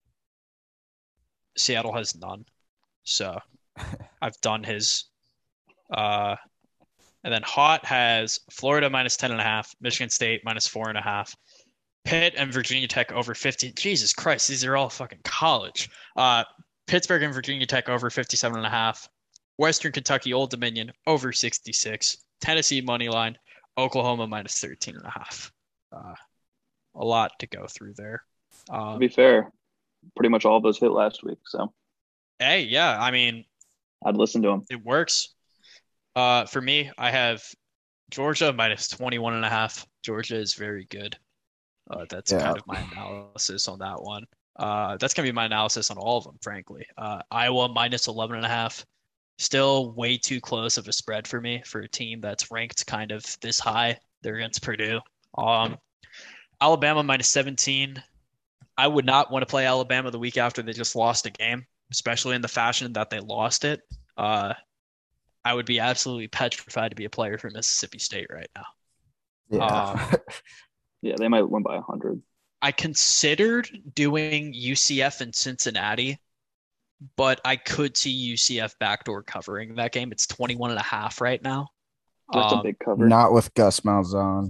Seattle has none, so I've done his. Uh, and then Hot has Florida minus ten and a half, Michigan State minus four and a half, Pitt and Virginia Tech over fifty. Jesus Christ, these are all fucking college. Uh, Pittsburgh and Virginia Tech over fifty-seven and a half, Western Kentucky Old Dominion over sixty-six, Tennessee money line, Oklahoma minus thirteen and a half. Uh, a lot to go through there. Um, to be fair, pretty much all of those hit last week. So, hey, yeah, I mean, I'd listen to them. it works. Uh, for me, I have Georgia minus twenty-one and a half. Georgia is very good. Uh, that's Yeah. kind of my analysis on that one. Uh, that's going to be my analysis on all of them, frankly. Uh, Iowa minus eleven and a half. Still way too close of a spread for me for a team that's ranked kind of this high. They're against Purdue. Um, Alabama minus seventeen. I would not want to play Alabama the week after they just lost a game, especially in the fashion that they lost it. Uh, I would be absolutely petrified to be a player for Mississippi State right now. Yeah. Um, yeah, they might win by one hundred. I considered doing U C F and Cincinnati, but I could see U C F backdoor covering that game. It's twenty-one and a half right now. That's um, a big cover. Not with Gus Malzahn.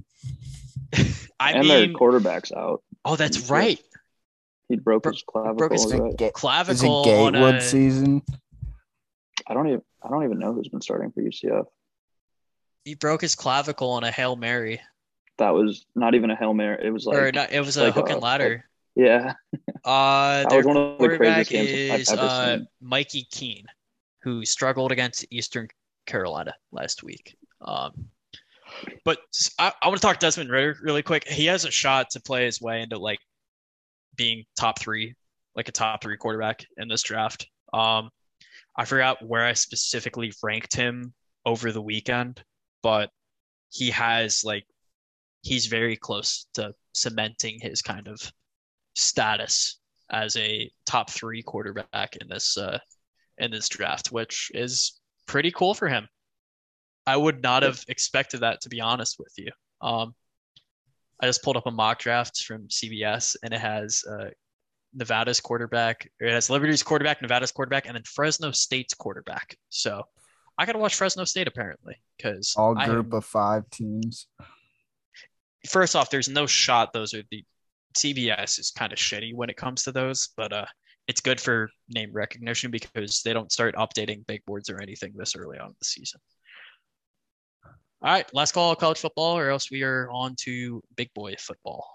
I and mean, their quarterback's out. oh, that's right. He broke Bro- his clavicle. broke his is that- Ga- Clavicle Is it on Gatewood a, season? I don't even. I don't even know who's been starting for U C F. he broke his clavicle on a Hail Mary. That was not even a Hail Mary. It was like Or not, it was a like hook a- and ladder. yeah. Uh, That their was one of the quarterback craziest games I've is ever uh, seen. Mikey Keene, who struggled against Eastern Carolina last week. Um, but I, I want to talk Desmond Ridder really quick. He has a shot to play his way into like being top three, like a top three quarterback in this draft. Um, I forgot where I specifically ranked him over the weekend, but he has like he's very close to cementing his kind of status as a top three quarterback in this uh, in this draft, which is pretty cool for him. I would not have expected that, to be honest with you. Um, I just pulled up a mock draft from C B S, and it has uh, Nevada's quarterback, or it has Liberty's quarterback, Nevada's quarterback, and then Fresno State's quarterback. So I got to watch Fresno State apparently because All I group am, of five teams. first off, there's no shot those are the C B S is kind of shitty when it comes to those, but uh, it's good for name recognition because they don't start updating big boards or anything this early on in the season. All right, last call on college football, or else we are on to big boy football.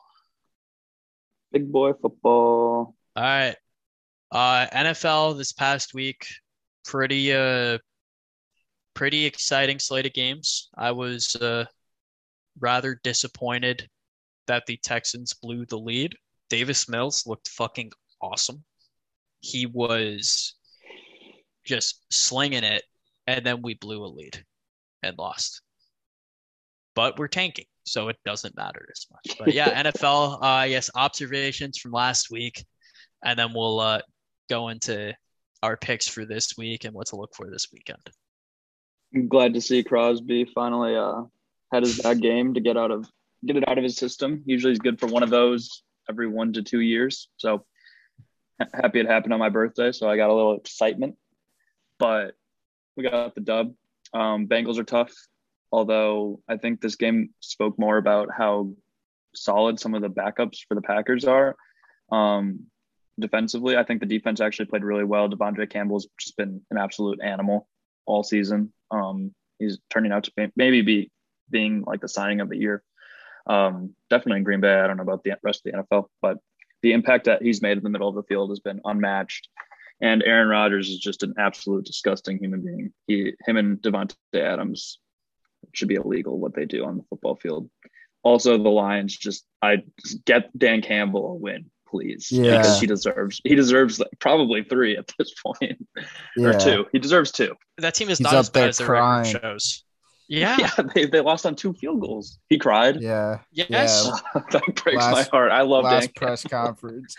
Big boy football. All right, uh, N F L this past week, pretty uh, pretty exciting slate of games. I was uh, rather disappointed that the Texans blew the lead. Davis Mills looked fucking awesome. He was just slinging it, and then we blew a lead and lost. But we're tanking, so it doesn't matter as much. But yeah, N F L, uh, I guess observations from last week, and then we'll uh, go into our picks for this week and what to look for this weekend. I'm glad to see Crosby finally uh, had his bad game to get out of get it out of his system. Usually he's good for one of those every one to two years. So happy it happened on my birthday, so I got a little excitement. But we got the dub. Um, Bengals are tough, although I think this game spoke more about how solid some of the backups for the Packers are. Um, defensively, I think the defense actually played really well. Devondre Campbell's just been an absolute animal all season. Um, he's turning out to maybe be being like the signing of the year. Um, definitely in Green Bay. I don't know about the rest of the N F L, but the impact that he's made in the middle of the field has been unmatched. And Aaron Rodgers is just an absolute disgusting human being. He, him and Devontae Adams should be illegal what they do on the football field. Also, the Lions just, I just get Dan Campbell a win, please, yeah. because he deserves he deserves like probably three at this point, yeah. or two. He deserves two. That team is He's not as bad as their crying. record shows. Yeah, yeah, they, they lost on two field goals. He cried. Yeah, yes, yeah. That breaks last, my heart. I love last Dan press Campbell. conference.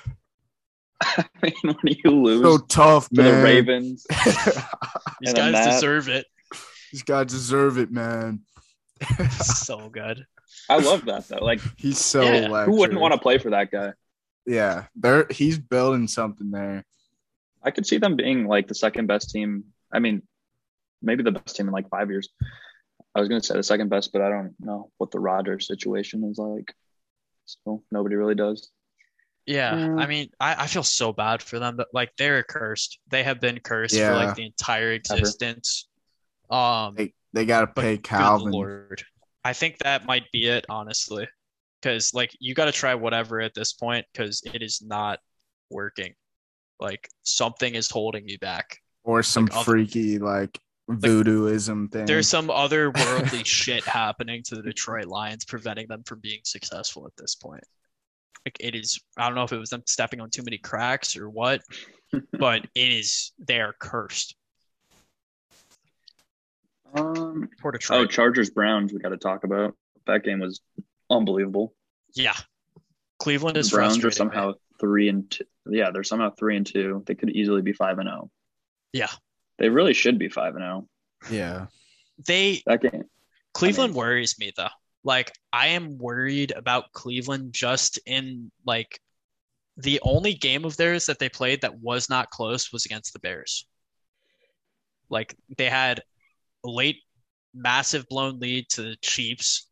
I mean, when you lose so tough, to man. the Ravens, these guys that, deserve it. These guys deserve it, man. So good. I love that though. Like he's so yeah. electric. Who wouldn't want to play for that guy? Yeah, there he's building something there. I could see them being like the second best team. I mean, maybe the best team in like five years. I was going to say the second best, but I don't know what the Rodgers situation is like. So nobody really does. Yeah, Mm. I mean, I, I feel so bad for them, but like they're cursed. They have been cursed Yeah. for like the entire existence. Um, They they got to but pay good Calvin. Lord, I think that might be it, honestly, because like you got to try whatever at this point because it is not working. Like something is holding you back, Or some Like, other- freaky like voodooism thing. There's some otherworldly shit happening to the Detroit Lions, preventing them from being successful at this point. Like it is, I don't know if it was them stepping on too many cracks or what, but it is, they are cursed. Um, Poor Detroit. oh, Chargers Browns. We got to talk about that game was unbelievable. Yeah, Cleveland The is Browns are frustrating. somehow me. three and two. Yeah, they're somehow three and two. They could easily be five and zero. Yeah, They really should be five and zero. yeah. they That game. Cleveland I mean- worries me though. Like I am worried about Cleveland just in like the only game of theirs that they played that was not close was against the Bears. Like they had a late massive blown lead to the Chiefs.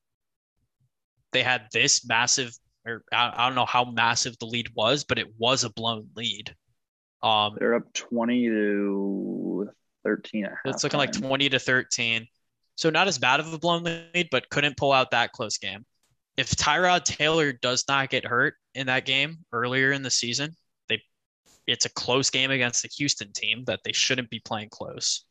They had this massive, or I, I don't know how massive the lead was, but it was a blown lead. Um, They're up twenty to thirteen. At it's looking like halftime. twenty to thirteen. So not as bad of a blown lead, but couldn't pull out that close game. If Tyrod Taylor does not get hurt in that game earlier in the season, they it's a close game against the Houston team that they shouldn't be playing close.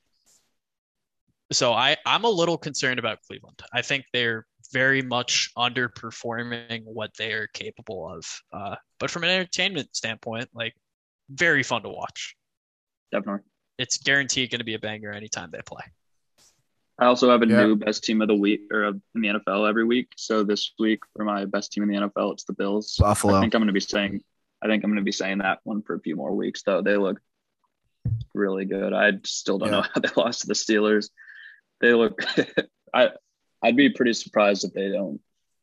So I, I'm a little concerned about Cleveland. I think they're very much underperforming what they are capable of. Uh, but from an entertainment standpoint, like very fun to watch. Definitely. It's guaranteed going to be a banger anytime they play. I also have a Yeah. new best team of the week or in the N F L every week. So this week for my best team in the N F L, it's the Bills. Buffalo. I think I'm going to be saying, I think I'm going to be saying that one for a few more weeks though. They look really good. I still don't Yeah. know how they lost to the Steelers. They look, I, I'd be pretty surprised if they don't.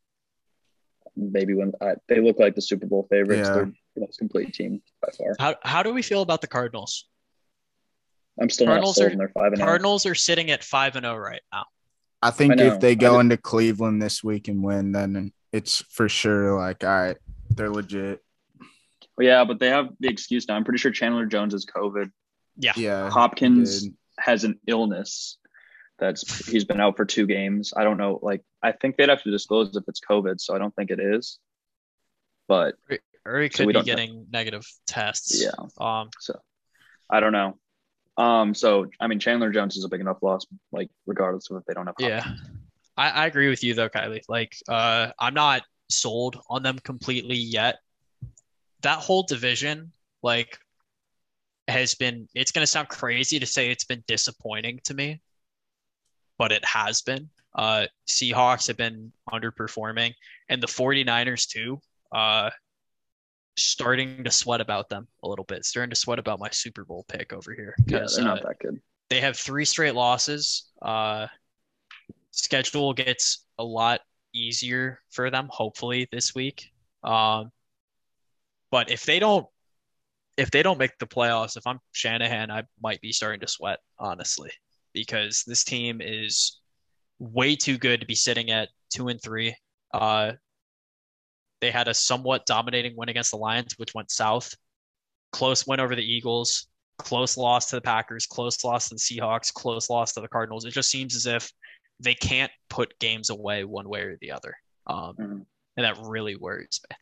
Maybe when I, they look like the Super Bowl favorites, Yeah. they're the most complete team by far. How how do we feel about the Cardinals? I'm still Cardinals not sold are- in their five and oh. Cardinals are sitting at five and zero right now. I think I know. if they I go did- into Cleveland this week and win, then it's for sure like, all right, they're legit. Well, yeah, but they have the excuse now. I'm pretty sure Chandler Jones is COVID. Yeah, Yeah. Hopkins good. has an illness. That's he's been out for two games. I don't know. Like I think they'd have to disclose if it's COVID, so I don't think it is. But or he so could we be don't know. getting negative tests. Yeah. Um, So I don't know. Um. So I mean, Chandler Jones is a big enough loss, like regardless of if they don't have. yeah, I, I agree with you though, Kylie. Like, uh, I'm not sold on them completely yet. That whole division, like, has been. It's gonna sound crazy to say it's been disappointing to me, but it has been. Uh, Seahawks have been underperforming, and the 49ers too. Uh, starting to sweat about them a little bit. Starting to sweat about my Super Bowl pick over here Yeah, because they're uh, not that good. they have three straight losses. Uh, schedule gets a lot easier for them, hopefully this week. Um, but if they don't, if they don't make the playoffs, if I'm Shanahan, I might be starting to sweat, honestly, because this team is way too good to be sitting at two and three. Uh, they had a somewhat dominating win against the Lions, which went south. Close win over the Eagles, close loss to the Packers, close loss to the Seahawks, close loss to the Cardinals. It just seems as if they can't put games away one way or the other. Um, mm-hmm. And that really worries me.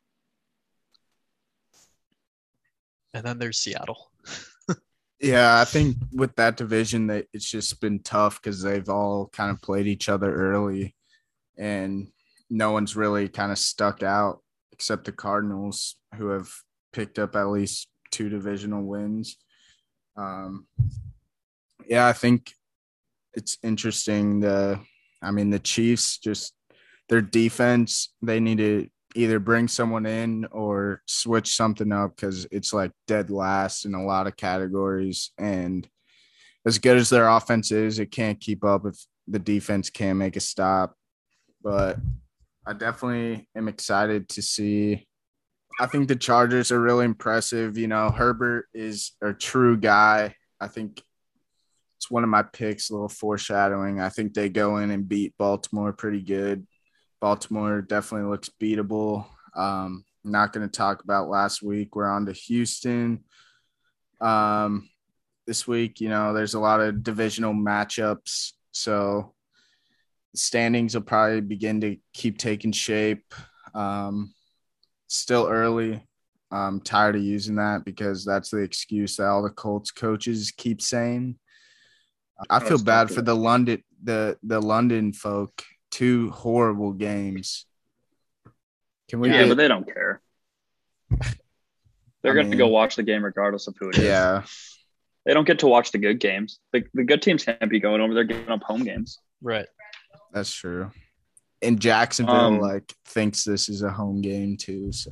And then there's Seattle. Yeah, I think with that division, that it's just been tough because they've all kind of played each other early, and no one's really kind of stuck out except the Cardinals, who have picked up at least two divisional wins. Um, yeah, I think it's interesting. The, I mean, the Chiefs, just their defense, they need to either bring someone in or switch something up because it's like dead last in a lot of categories. And as good as their offense is, it can't keep up if the defense can't make a stop. But I definitely am excited to see. I think the Chargers are really impressive. You know, Herbert is a true guy. I think it's one of my picks, a little foreshadowing. I think they go in and beat Baltimore pretty good. Baltimore definitely looks beatable. Um, not going to talk about last week. We're on to Houston. Um, this week, you know, there's a lot of divisional matchups. So the standings will probably begin to keep taking shape. Um, still early. I'm tired of using that because that's the excuse that all the Colts coaches keep saying. I feel bad for the London, the, the London folk. Two horrible games. Can we? Yeah, get... but they don't care. They're going to go watch the game regardless of who it is. Yeah. They don't get to watch the good games. The, the good teams can't be going over there giving up home games. Right. That's true. And Jacksonville, um, like, thinks this is a home game too. So.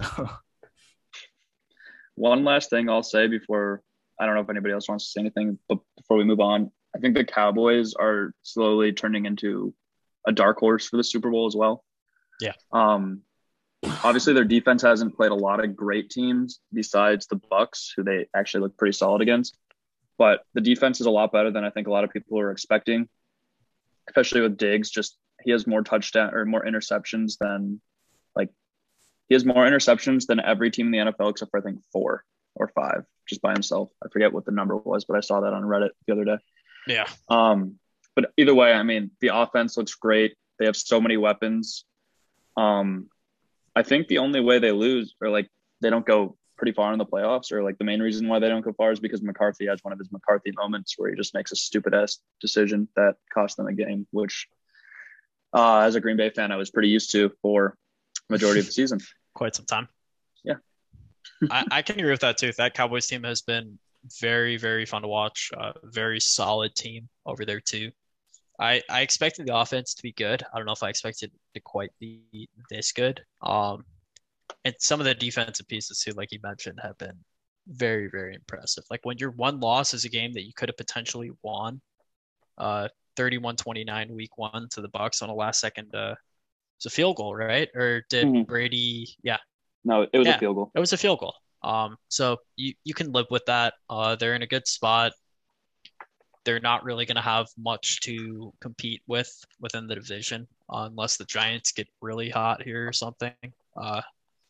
One last thing I'll say before – I don't know if anybody else wants to say anything, but before we move on, I think the Cowboys are slowly turning into – a dark horse for the Super Bowl as well. Yeah. Um, obviously their defense hasn't played a lot of great teams besides the Bucks, who they actually look pretty solid against. But the defense is a lot better than I think a lot of people are expecting, especially with Diggs. Just he has more touchdown or more interceptions than like he has more interceptions than every team in the N F L except for I think four or five just by himself. I forget what the number was, but I saw that on Reddit the other day. Yeah. Um, But either way, I mean, the offense looks great. They have so many weapons. Um, I think the only way they lose or like they don't go pretty far in the playoffs or like the main reason why they don't go far is because McCarthy has one of his McCarthy moments where he just makes a stupid ass decision that cost them a game, which uh, as a Green Bay fan, I was pretty used to for majority of the season. Quite some time. Yeah. I, I can agree with that too. That Cowboys team has been very, very fun to watch. Uh, very solid team over there too. I, I expected the offense to be good. I don't know if I expected it to quite be this good. Um, and some of the defensive pieces too, like you mentioned, have been very, very impressive. Like when your one loss is a game that you could have potentially won, uh, thirty-one twenty-nine week one to the Bucks on a last second, uh, it's a field goal, right? Or did mm-hmm. Brady? Yeah. No, it was yeah, a field goal. It was a field goal. Um, so you, you can live with that. Uh, they're in a good spot. They're not really going to have much to compete with within the division uh, unless the Giants get really hot here or something. Uh,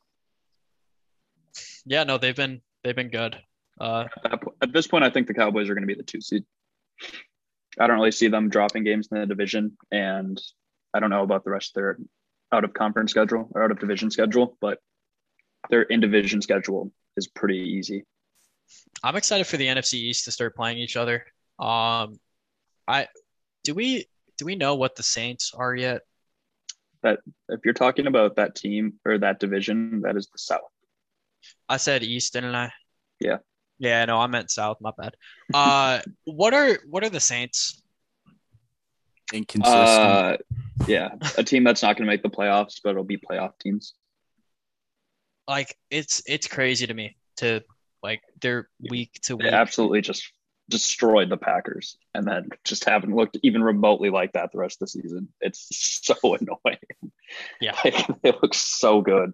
yeah, no, they've been they've been good. Uh, at, that, at this point, I think the Cowboys are going to be the two seed. I don't really see them dropping games in the division, and I don't know about the rest of their out of conference schedule or out of division schedule, but their in division schedule is pretty easy. I'm excited for the N F C East to start playing each other. Um, I do we do we know what the Saints are yet? That if you're talking about that team or that division, that is the South. I said East, didn't I? Yeah. Yeah, no, I meant South. My bad. Uh, what are what are the Saints? Inconsistent. Uh, yeah, a team that's not going to make the playoffs, but it'll be playoff teams. Like it's it's crazy to me to like they're week to They week. absolutely just destroyed the Packers, and then just haven't looked even remotely like that the rest of the season. It's so annoying. Yeah, like, they look so good.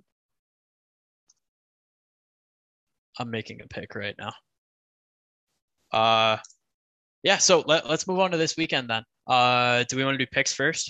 I'm making a pick right now. Uh, yeah. So let let's move on to this weekend then. Uh, do we want to do picks first?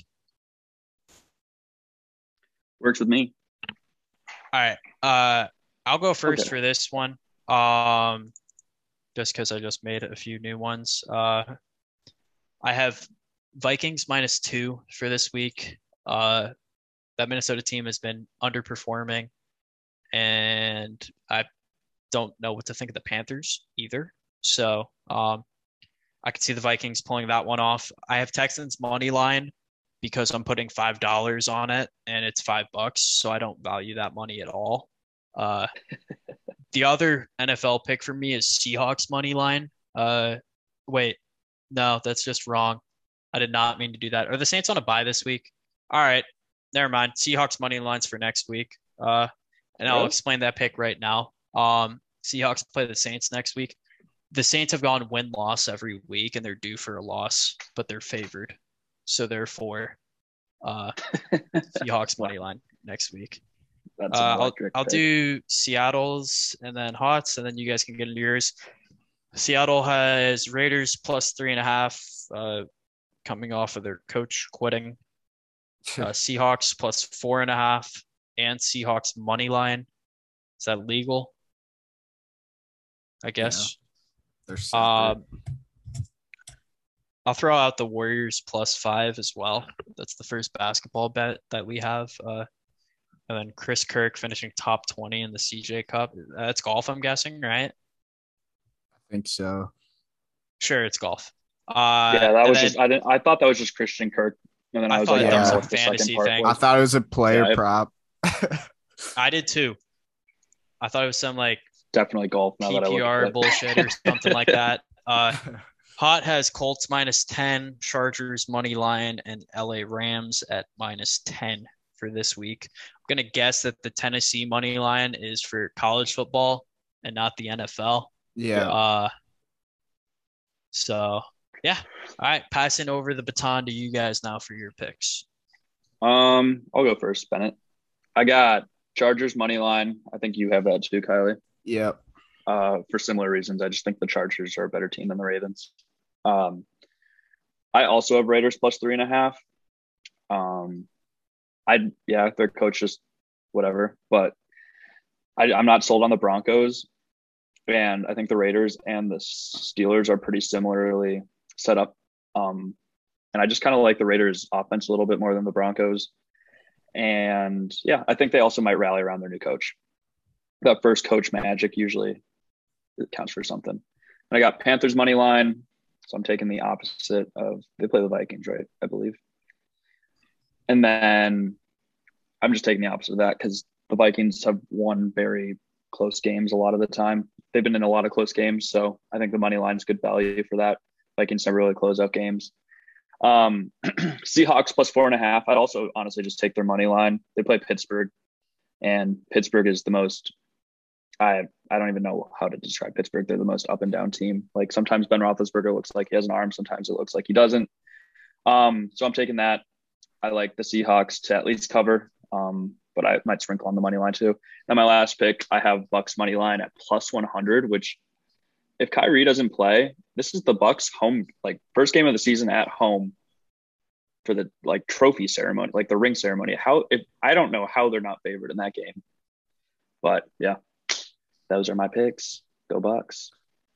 Works with me. All right. Uh, I'll go first Okay. for this one. Um, just because I just made a few new ones. Uh, I have Vikings minus two for this week. Uh, that Minnesota team has been underperforming, and I don't know what to think of the Panthers either. So, um, I could see the Vikings pulling that one off. I have Texans money line because I'm putting five dollars on it, and it's five bucks, so I don't value that money at all. Uh, the other N F L pick for me is Seahawks money line. Uh, wait, no, that's just wrong. I did not mean to do that. Are the Saints on a bye this week? All right, never mind. Seahawks money lines for next week. Uh, and I'll Really? explain that pick right now. Um, Seahawks play the Saints next week. The Saints have gone win-loss every week, and they're due for a loss, but they're favored. So therefore, uh, Seahawks money line next week. That's Uh, an I'll electric I'll pick. do Seattle's and then Hots, and then you guys can get into yours. Seattle has Raiders plus three and a half, uh, coming off of their coach quitting. Uh, Seahawks plus four and a half, and Seahawks money line. Is that legal? I guess. They're separate. Um, I'll throw out the Warriors plus five as well. That's the first basketball bet that we have. Uh, and then Chris Kirk finishing top twenty in the C J Cup. That's golf, I'm guessing, right? I think so. Sure, it's golf. Uh, yeah, that and was then just I didn't I thought that was just Christian Kirk, and then I, I was thought like, I that don't was know a what the second fantasy part thing. I was. thought it was a player Yeah, I- prop. I did too. I thought it was some like Definitely golf now that I look P P R at it. bullshit or something like that. Uh, Hot has Colts minus ten, Chargers money line, and L A Rams at minus ten for this week. I'm going to guess that the Tennessee money line is for college football and not the N F L. Yeah. Uh, so, yeah. All right. Passing over the baton to you guys now for your picks. Um, I'll go first, Bennett. I got Chargers money line. I think you have that too, Kylie. Yep. Uh, for similar reasons. I just think the Chargers are a better team than the Ravens. Um, I also have Raiders plus three and a half. Um, I yeah, their coach just whatever, but I, I'm not sold on the Broncos, and I think the Raiders and the Steelers are pretty similarly set up. Um, and I just kind of like the Raiders' offense a little bit more than the Broncos. And yeah, I think they also might rally around their new coach. That first coach magic usually it counts for something. And I got Panthers money line, so I'm taking the opposite of they play the Vikings, right? I believe. And then I'm just taking the opposite of that because the Vikings have won very close games a lot of the time. They've been in a lot of close games, so I think the money line is good value for that. Vikings never really close out games. Um, Seahawks plus four and a half. I'd also honestly just take their money line. They play Pittsburgh, and Pittsburgh is the most. I I don't even know how to describe Pittsburgh. They're the most up and down team. Like sometimes Ben Roethlisberger looks like he has an arm. Sometimes it looks like he doesn't. Um, so I'm taking that. I like the Seahawks to at least cover, um, but I might sprinkle on the money line too. And my last pick, I have Bucks money line at plus one hundred, which if Kyrie doesn't play, this is the Bucks home, like first game of the season at home for the like trophy ceremony, like the ring ceremony. How if I don't know how they're not favored in that game, but yeah, those are my picks. Go Bucks.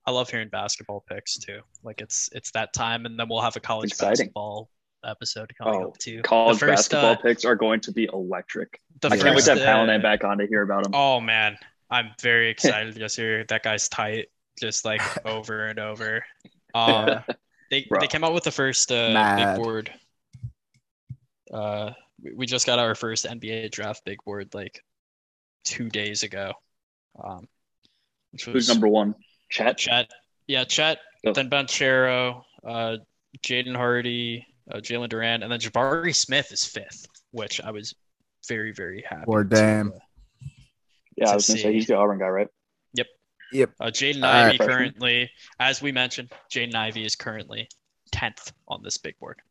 I love hearing basketball picks too. Like it's it's that time, and then we'll have a college Exciting. basketball episode coming Oh, up too. college the first, basketball uh, picks are going to be electric. the I can't wait first, to have uh, Paladin back on to hear about them. Oh man, I'm very excited to just hear that guy's tight, just like over and over. Um, Yeah. they Bro. they came out with the first uh, Mad. big board. Uh, we, we just got our first N B A draft big board like two days ago. Um, which was Who's number one? Chet. Chet, yeah, Chet, Oh. then Banchero, uh, Jaden Hardy, uh, Jalen Duran, and then Jabari Smith is fifth, which I was very very happy. Or to, damn. uh, Yeah, I to was going to say see. he's the Auburn guy, right? Yep. Uh, Jaden All Ivey right, freshman. currently, as we mentioned, Jaden Ivey is currently tenth on this big board.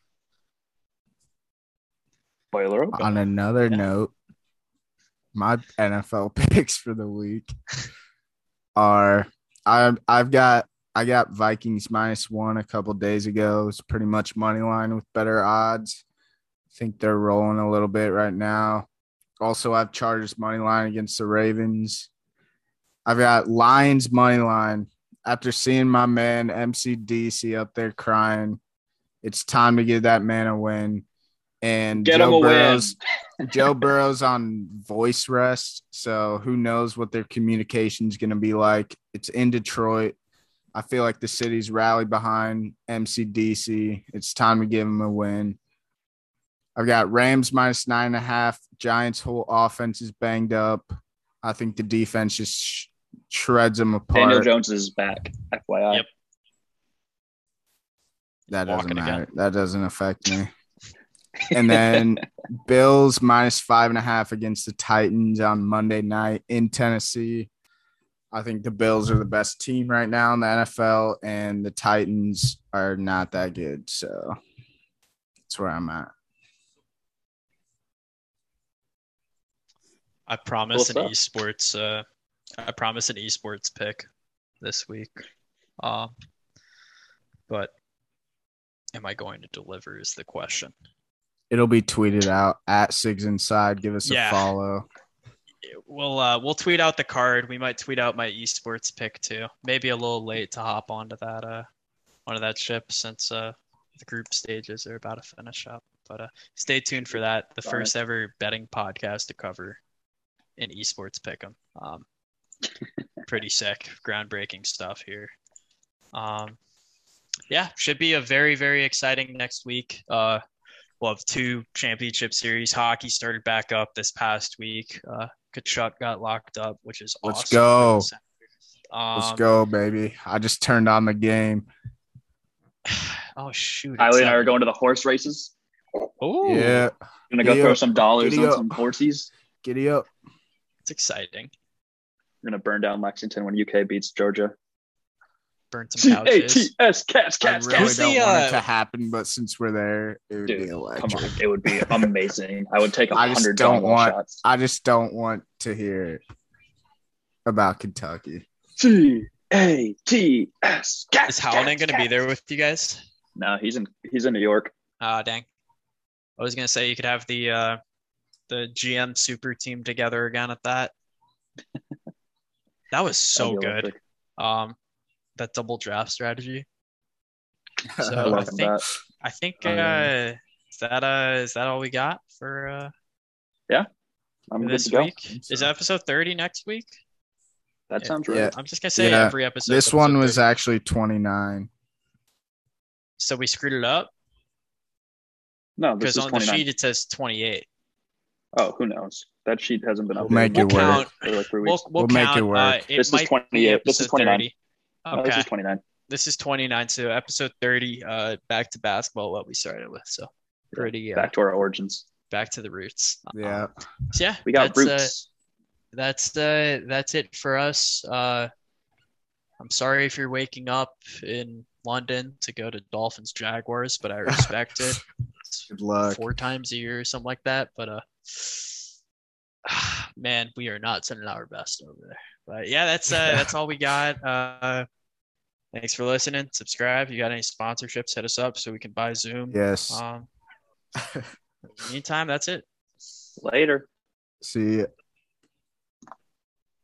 Spoiler. alert. On another Yeah. note, my N F L picks for the week are I I've got I got Vikings minus one a couple days ago. It's pretty much money line with better odds. I think they're rolling a little bit right now. Also, I've Chargers money line against the Ravens. I've got Lions money line. After seeing my man M C D C up there crying, it's time to give that man a win. And Get him Joe a win. Burrow's Joe Burrow's on voice rest, so who knows what their communication is going to be like. It's in Detroit. I feel like the city's rallied behind M C D C. It's time to give him a win. I've got Rams minus nine and a half. Giants' whole offense is banged up. I think the defense just sh- shreds them apart. Daniel Jones is back, F Y I. Yep. That doesn't Walking matter. again. That doesn't affect me. And then Bills minus five and a half against the Titans on Monday night in Tennessee. I think the Bills are the best team right now in the N F L, and the Titans are not that good. So that's where I'm at. I promise Cool an esports. Uh, I promise an esports pick this week. Um, but am I going to deliver? Is the question. It'll be tweeted out at Sigs Inside. Give us Yeah. a follow. We'll uh, we'll tweet out the card. We might tweet out my esports pick too. Maybe a little late to hop onto that uh onto that ship since uh the group stages are about to finish up. But uh, stay tuned for that. The Darn first ever betting podcast to cover an esports pick'em. Um, pretty sick, groundbreaking stuff here. Um, yeah, should be a very very exciting next week. Uh, we'll have two championship series. Hockey started back up this past week. Uh, Kachuk got locked up, which is Let's awesome. go. Um, Let's go, baby. I just turned on the game. Oh shoot! Kylie and I are going to the horse races. Oh, Yeah. Gonna go Giddy throw up. some dollars Giddy on up. some horsies. Giddy up. it's exciting. We're gonna burn down Lexington when U K beats Georgia. Burn some C A couches. T S cats, I cats, really Who's cats. the, don't want uh, it to happen, but since we're there, it would be Dude, electric. come on, it would be amazing. I would take a I just hundred don't John Wall want- shots. I just don't want to hear it about Kentucky. C A T S cats. Is Howland cats, going to be cats. there with you guys? No, he's in he's in New York. Ah, dang. I was going to say you could have the uh, the G M super team together again at that. That was so That'd be good. electric. Um, that double draft strategy. So I I love think that. I think Oh, uh, yeah. is that uh is that all we got for uh I'm good this to go. week? Is episode thirty next week? That Yeah. sounds right. Yeah. I'm just gonna say Yeah. every episode. This episode one was thirty. actually twenty-nine. So we screwed it up No, this because is on the twenty-nine. sheet it says twenty-eight. Oh, who knows? That sheet hasn't been We'll updated make We'll it work. count. for like three We'll weeks. we'll, We'll make count. it work. Uh, it This is might be twenty-eight. This is episode twenty-nine. thirty. No, Okay, this is twenty-nine. this is twenty-nine. So episode thirty. Uh, back to basketball. What we started with. So pretty uh, Back to our origins. back to the roots. Yeah. Um, so yeah, We got that's, uh, roots. that's uh that's it for us. Uh, I'm sorry if you're waking up in London to go to Dolphins Jaguars, but I respect it. It's Good luck. four times a year or something like that. But uh, man, we are not sending our best over there. But yeah, that's uh, that's all we got. Uh, thanks for listening. Subscribe. If you got any sponsorships, hit us up so we can buy Zoom. Yes. Um, in the meantime, that's it. Later. See ya.